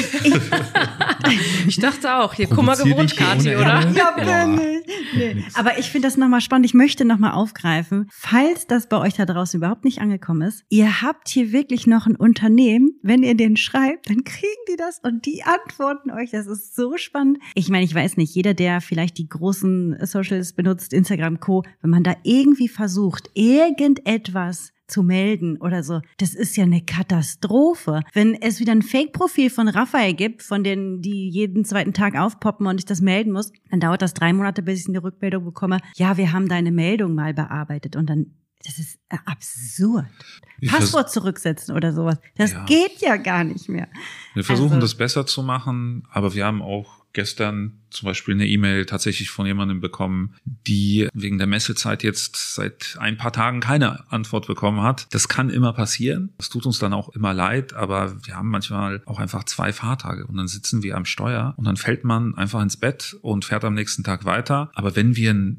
Ich dachte auch, hier Kummer Provozier gewohnt, dich hier Kathi, ohne oder? Ende. Ja, Boah. bin ich. Nee. Aber ich finde das nochmal spannend. Ich möchte nochmal aufgreifen, falls das bei euch da draußen überhaupt nicht angekommen ist. Ihr habt hier wirklich noch ein Unternehmen. Wenn ihr denen schreibt, dann kriegen die das und die antworten euch. Das ist so spannend. Ich meine, ich weiß nicht, jeder, der vielleicht die großen Socials benutzt, Instagram, Co., wenn man da irgendwie versucht, irgendetwas zu melden oder so. Das ist ja eine Katastrophe. Wenn es wieder ein Fake-Profil von Raphael gibt, von denen, die jeden zweiten Tag aufpoppen und ich das melden muss, dann dauert das drei Monate, bis ich eine Rückmeldung bekomme. Ja, wir haben deine Meldung mal bearbeitet und dann, das ist absurd. Ich Passwort zurücksetzen oder sowas. Das Ja. geht ja gar nicht mehr. wir versuchen Also- das besser zu machen, aber wir haben auch gestern zum Beispiel eine E-Mail tatsächlich von jemandem bekommen, die wegen der Messezeit jetzt seit ein paar Tagen keine Antwort bekommen hat. Das kann immer passieren. Das tut uns dann auch immer leid, aber wir haben manchmal auch einfach zwei Fahrtage und dann sitzen wir am Steuer und dann fällt man einfach ins Bett und fährt am nächsten Tag weiter. Aber wenn wir ein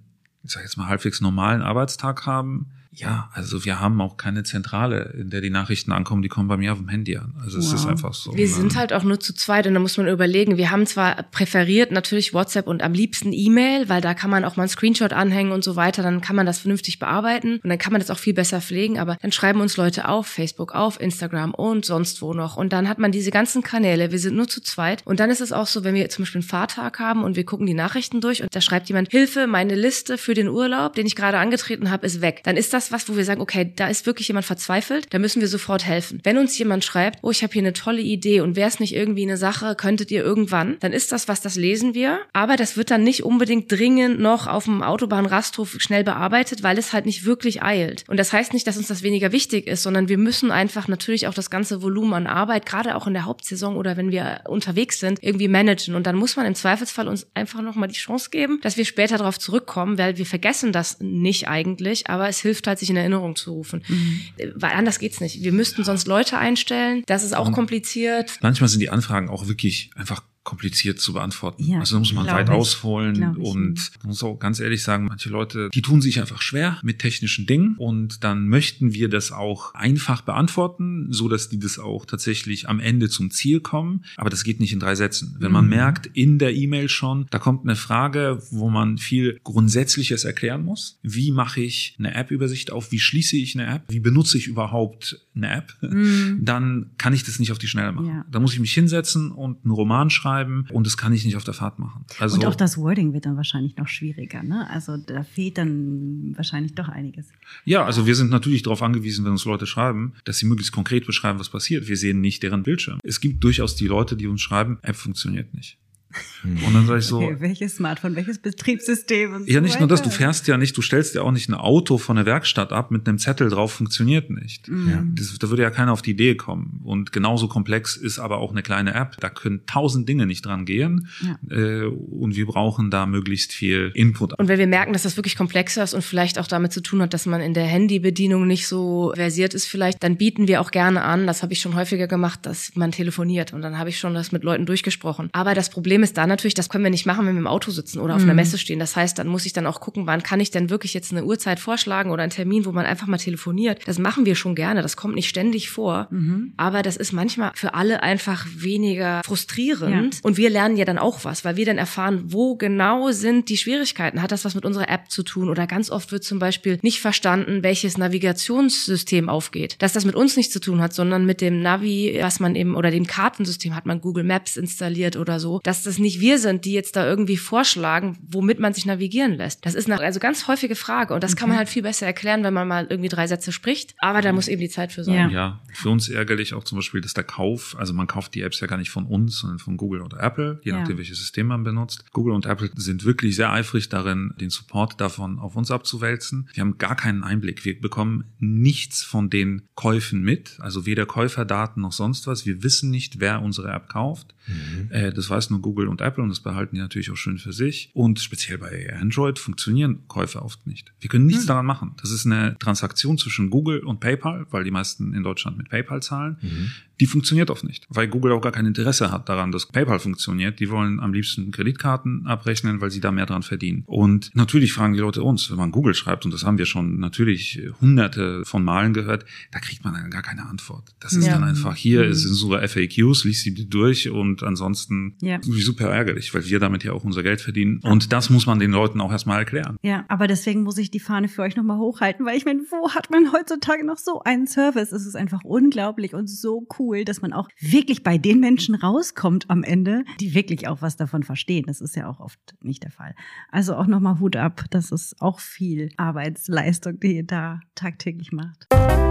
ich sag jetzt mal, halbwegs normalen Arbeitstag haben, ja, also wir haben auch keine Zentrale, in der die Nachrichten ankommen, die kommen bei mir auf dem Handy an. Also wow. Es ist einfach so. Wir sind halt auch nur zu zweit und da muss man überlegen, wir haben zwar präferiert natürlich WhatsApp und am liebsten E-Mail, weil da kann man auch mal einen Screenshot anhängen und so weiter, dann kann man das vernünftig bearbeiten und dann kann man das auch viel besser pflegen, aber dann schreiben uns Leute auf Facebook, auf Instagram und sonst wo noch und dann hat man diese ganzen Kanäle, wir sind nur zu zweit und dann ist es auch so, wenn wir zum Beispiel einen Fahrtag haben und wir gucken die Nachrichten durch und da schreibt jemand, Hilfe, meine Liste für den Urlaub, den ich gerade angetreten habe, ist weg. Dann ist das was, wo wir sagen, okay, da ist wirklich jemand verzweifelt, da müssen wir sofort helfen. Wenn uns jemand schreibt, oh, ich habe hier eine tolle Idee und wäre es nicht irgendwie eine Sache, könntet ihr irgendwann, dann ist das was, das lesen wir, aber das wird dann nicht unbedingt dringend noch auf dem Autobahnrasthof schnell bearbeitet, weil es halt nicht wirklich eilt. Und das heißt nicht, dass uns das weniger wichtig ist, sondern wir müssen einfach natürlich auch das ganze Volumen an Arbeit, gerade auch in der Hauptsaison oder wenn wir unterwegs sind, irgendwie managen. Und dann muss man im Zweifelsfall uns einfach nochmal die Chance geben, dass wir später darauf zurückkommen, weil wir vergessen das nicht eigentlich, aber es hilft halt, sich in Erinnerung zu rufen. Mhm. Weil anders geht's nicht. Wir müssten sonst Leute einstellen. Das ist auch und kompliziert. Manchmal sind die Anfragen auch wirklich einfach kompliziert zu beantworten. Ja, also da muss man weit ich. ausholen und ich muss auch ganz ehrlich sagen, manche Leute, die tun sich einfach schwer mit technischen Dingen und dann möchten wir das auch einfach beantworten, so dass die das auch tatsächlich am Ende zum Ziel kommen, aber das geht nicht in drei Sätzen. Wenn man mhm. merkt in der E-Mail schon, da kommt eine Frage, wo man viel Grundsätzliches erklären muss. Wie mache ich eine App-Übersicht auf? Wie schließe ich eine App? Wie benutze ich überhaupt eine App? Mhm. Dann kann ich das nicht auf die Schnelle machen. Ja. Da muss ich mich hinsetzen und einen Roman schreiben und das kann ich nicht auf der Fahrt machen. Also und auch das Wording wird dann wahrscheinlich noch schwieriger, ne? Also da fehlt dann wahrscheinlich doch einiges. Ja, also wir sind natürlich darauf angewiesen, wenn uns Leute schreiben, dass sie möglichst konkret beschreiben, was passiert. Wir sehen nicht deren Bildschirm. Es gibt durchaus die Leute, die uns schreiben, App funktioniert nicht. Und dann sage ich so, okay, welches Smartphone, welches Betriebssystem? Und ja, so nicht nur das, du weiter. fährst ja nicht, du stellst ja auch nicht ein Auto von der Werkstatt ab mit einem Zettel drauf, funktioniert nicht. Mhm. Das, da würde ja keiner auf die Idee kommen. Und genauso komplex ist aber auch eine kleine App. Da können tausend Dinge nicht dran gehen. Ja. Äh, und wir brauchen da möglichst viel Input. Und wenn wir merken, dass das wirklich komplexer ist und vielleicht auch damit zu tun hat, dass man in der Handybedienung nicht so versiert ist vielleicht, dann bieten wir auch gerne an, das habe ich schon häufiger gemacht, dass man telefoniert. Und dann habe ich schon das mit Leuten durchgesprochen. Aber das Problem ist da natürlich, das können wir nicht machen, wenn wir im Auto sitzen oder auf mhm. einer Messe stehen. Das heißt, dann muss ich dann auch gucken, wann kann ich denn wirklich jetzt eine Uhrzeit vorschlagen oder einen Termin, wo man einfach mal telefoniert. Das machen wir schon gerne, das kommt nicht ständig vor. Mhm. Aber das ist manchmal für alle einfach weniger frustrierend. Ja. Und wir lernen ja dann auch was, weil wir dann erfahren, wo genau sind die Schwierigkeiten. Hat das was mit unserer App zu tun? Oder ganz oft wird zum Beispiel nicht verstanden, welches Navigationssystem aufgeht. Dass das mit uns nichts zu tun hat, sondern mit dem Navi, was man eben, oder dem Kartensystem, hat man Google Maps installiert oder so. Dass das nicht wir sind, die jetzt da irgendwie vorschlagen, womit man sich navigieren lässt. Das ist eine also ganz häufige Frage und das okay. kann man halt viel besser erklären, wenn man mal irgendwie drei Sätze spricht, aber da muss eben die Zeit für sein. Ja. ja, für uns ärgerlich auch zum Beispiel, dass der Kauf, also man kauft die Apps ja gar nicht von uns, sondern von Google oder Apple, je ja. nachdem, welches System man benutzt. Google und Apple sind wirklich sehr eifrig darin, den Support davon auf uns abzuwälzen. Wir haben gar keinen Einblick. Wir bekommen nichts von den Käufen mit, also weder Käuferdaten noch sonst was. Wir wissen nicht, wer unsere App kauft. Mhm. Äh, das weiß nur Google und Apple und das behalten die natürlich auch schön für sich. Und speziell bei Android funktionieren Käufe oft nicht. Wir können nichts mhm. daran machen. Das ist eine Transaktion zwischen Google und PayPal, weil die meisten in Deutschland mit PayPal zahlen. Mhm. Die funktioniert oft nicht, weil Google auch gar kein Interesse hat daran, dass PayPal funktioniert. Die wollen am liebsten Kreditkarten abrechnen, weil sie da mehr dran verdienen. Und natürlich fragen die Leute uns, wenn man Google schreibt, und das haben wir schon natürlich hunderte von Malen gehört, da kriegt man dann gar keine Antwort. Das ist ja. dann einfach, hier mhm. sind so F A Qs, liest sie die durch und ansonsten ja. super ärgerlich, weil wir damit ja auch unser Geld verdienen. Und das muss man den Leuten auch erstmal erklären. Ja, aber deswegen muss ich die Fahne für euch nochmal hochhalten, weil ich meine, wo hat man heutzutage noch so einen Service? Es ist einfach unglaublich und so cool, dass man auch wirklich bei den Menschen rauskommt am Ende, die wirklich auch was davon verstehen. Das ist ja auch oft nicht der Fall. Also auch nochmal Hut ab. Das ist auch viel Arbeitsleistung, die ihr da tagtäglich macht.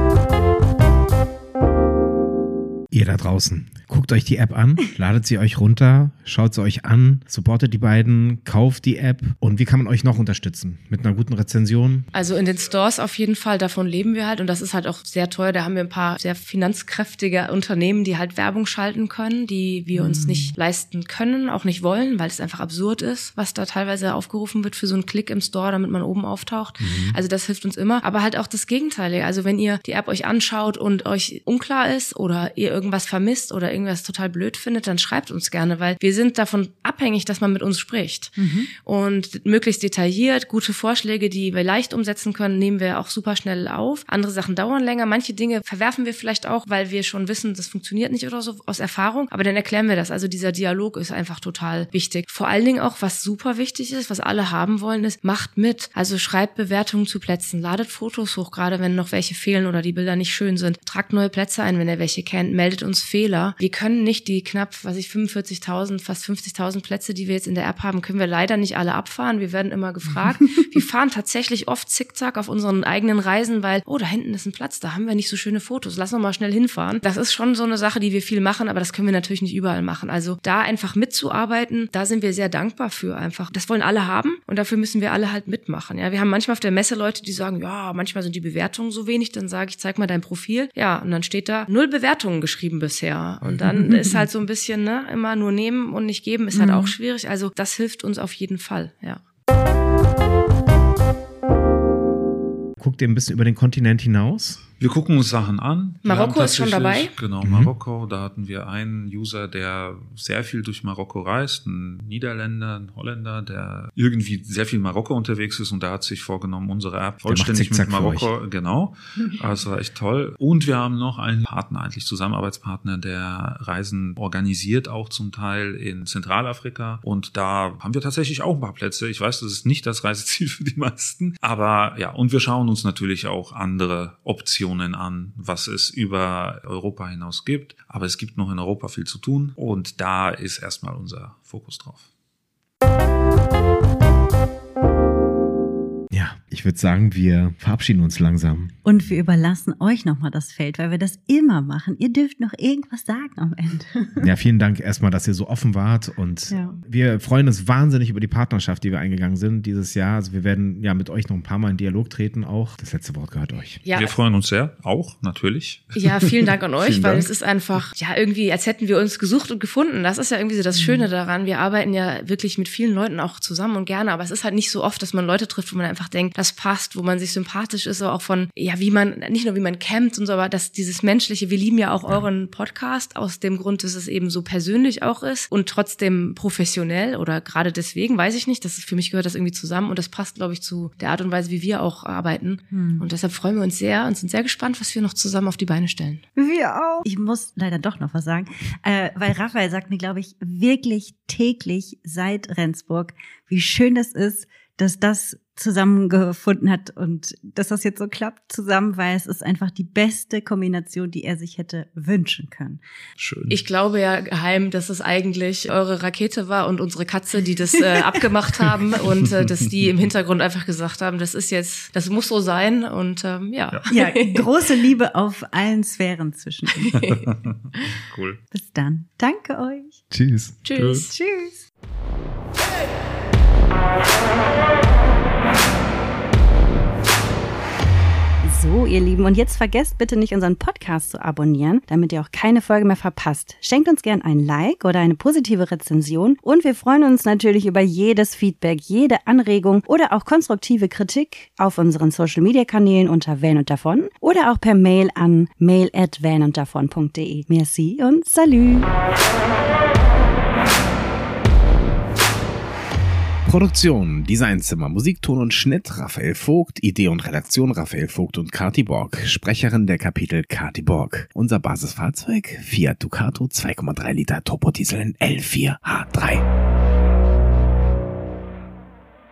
Ihr da draußen, guckt euch die App an, ladet sie euch runter, schaut sie euch an, supportet die beiden, kauft die App. Und wie kann man euch noch unterstützen? Mit einer guten Rezension? Also in den Stores auf jeden Fall, davon leben wir halt und das ist halt auch sehr teuer. Da haben wir ein paar sehr finanzkräftige Unternehmen, die halt Werbung schalten können, die wir uns mhm. nicht leisten können, auch nicht wollen, weil es einfach absurd ist, was da teilweise aufgerufen wird für so einen Klick im Store, damit man oben auftaucht. Mhm. Also das hilft uns immer. Aber halt auch das Gegenteilige. Also wenn ihr die App euch anschaut und euch unklar ist oder ihr irgendwas vermisst oder irgendwas total blöd findet, dann schreibt uns gerne, weil wir sind davon abhängig, dass man mit uns spricht. Mhm. Und möglichst detailliert, gute Vorschläge, die wir leicht umsetzen können, nehmen wir auch super schnell auf. Andere Sachen dauern länger. Manche Dinge verwerfen wir vielleicht auch, weil wir schon wissen, das funktioniert nicht oder so aus Erfahrung. Aber dann erklären wir das. Also dieser Dialog ist einfach total wichtig. Vor allen Dingen auch, was super wichtig ist, was alle haben wollen, ist, macht mit. Also schreibt Bewertungen zu Plätzen, ladet Fotos hoch, gerade wenn noch welche fehlen oder die Bilder nicht schön sind. Tragt neue Plätze ein, wenn ihr welche kennt. Meldet uns Fehler. Wir können nicht die knapp, was ich, fünfundvierzigtausend, fast fünfzigtausend Plätze, die wir jetzt in der App haben, können wir leider nicht alle abfahren. Wir werden immer gefragt. Wir fahren tatsächlich oft zickzack auf unseren eigenen Reisen, weil, oh, da hinten ist ein Platz, da haben wir nicht so schöne Fotos. Lass uns mal schnell hinfahren. Das ist schon so eine Sache, die wir viel machen, aber das können wir natürlich nicht überall machen. Also da einfach mitzuarbeiten, da sind wir sehr dankbar für einfach. Das wollen alle haben und dafür müssen wir alle halt mitmachen. Ja, wir haben manchmal auf der Messe Leute, die sagen, ja, manchmal sind die Bewertungen so wenig, dann sage ich, zeig mal dein Profil. Ja, und dann steht da null Bewertungen geschrieben bisher. Und dann ist halt so ein bisschen, ne, immer nur nehmen und nicht geben, ist halt auch schwierig. Also das hilft uns auf jeden Fall, ja. Guckt ihr ein bisschen über den Kontinent hinaus? Wir gucken uns Sachen an. Marokko ist schon dabei? Genau, Marokko. Da hatten wir einen User, der sehr viel durch Marokko reist, ein Niederländer, ein Holländer, der irgendwie sehr viel in Marokko unterwegs ist und der hat sich vorgenommen, unsere App vollständig mit Marokko, genau. Das war echt toll. Und wir haben noch einen Partner, eigentlich Zusammenarbeitspartner, der Reisen organisiert, auch zum Teil in Zentralafrika. Und da haben wir tatsächlich auch ein paar Plätze. Ich weiß, das ist nicht das Reiseziel für die meisten, aber ja, und wir schauen uns natürlich auch andere Optionen an, was es über Europa hinaus gibt. Aber es gibt noch in Europa viel zu tun und da ist erstmal unser Fokus drauf. Ja, ich würde sagen, wir verabschieden uns langsam. Und wir überlassen euch nochmal das Feld, weil wir das immer machen. Ihr dürft noch irgendwas sagen am Ende. Ja, vielen Dank erstmal, dass ihr so offen wart und ja. Wir freuen uns wahnsinnig über die Partnerschaft, die wir eingegangen sind dieses Jahr. Also wir werden ja mit euch noch ein paar Mal in Dialog treten auch. Das letzte Wort gehört euch. Ja. Wir freuen uns sehr, auch natürlich. Ja, vielen Dank an euch, weil Dank. Es ist einfach, ja, irgendwie, als hätten wir uns gesucht und gefunden. Das ist ja irgendwie so das Schöne daran. Wir arbeiten ja wirklich mit vielen Leuten auch zusammen und gerne, aber es ist halt nicht so oft, dass man Leute trifft, wo man einfach denkt, das passt, wo man sich sympathisch ist, aber auch von, ja, wie man, nicht nur wie man campt und so, aber dass dieses Menschliche, wir lieben ja auch euren Podcast aus dem Grund, dass es eben so persönlich auch ist und trotzdem professionell oder gerade deswegen, weiß ich nicht, das ist, für mich gehört das irgendwie zusammen und das passt, glaube ich, zu der Art und Weise, wie wir auch arbeiten. Hm. Und deshalb freuen wir uns sehr und sind sehr gespannt, was wir noch zusammen auf die Beine stellen. Wir auch. Ich muss leider doch noch was sagen, äh, weil Raphael sagt mir, glaube ich, wirklich täglich seit Rendsburg, wie schön das ist, dass das zusammengefunden hat und dass das jetzt so klappt zusammen, weil es ist einfach die beste Kombination, die er sich hätte wünschen können. Schön. Ich glaube ja geheim, dass es eigentlich eure Rakete war und unsere Katze, die das äh, abgemacht haben und äh, dass die im Hintergrund einfach gesagt haben, das ist jetzt, das muss so sein und ähm, ja. Ja, große Liebe auf allen Sphären zwischen uns. Cool. Bis dann. Danke euch. Tschüss. Tschüss. Tschüss. So, ihr Lieben, und jetzt vergesst bitte nicht, unseren Podcast zu abonnieren, damit ihr auch keine Folge mehr verpasst. Schenkt uns gern ein Like oder eine positive Rezension und wir freuen uns natürlich über jedes Feedback, jede Anregung oder auch konstruktive Kritik auf unseren Social-Media-Kanälen unter Van und Davon oder auch per Mail an mail at van und davon punkt de. Merci und salü! Produktion, Designzimmer, Musikton und Schnitt Raphael Vogt, Idee und Redaktion Raphael Vogt und Kati Borg, Sprecherin der Kapitel Kati Borg. Unser Basisfahrzeug Fiat Ducato zwei Komma drei Liter Turbodiesel in L vier H drei.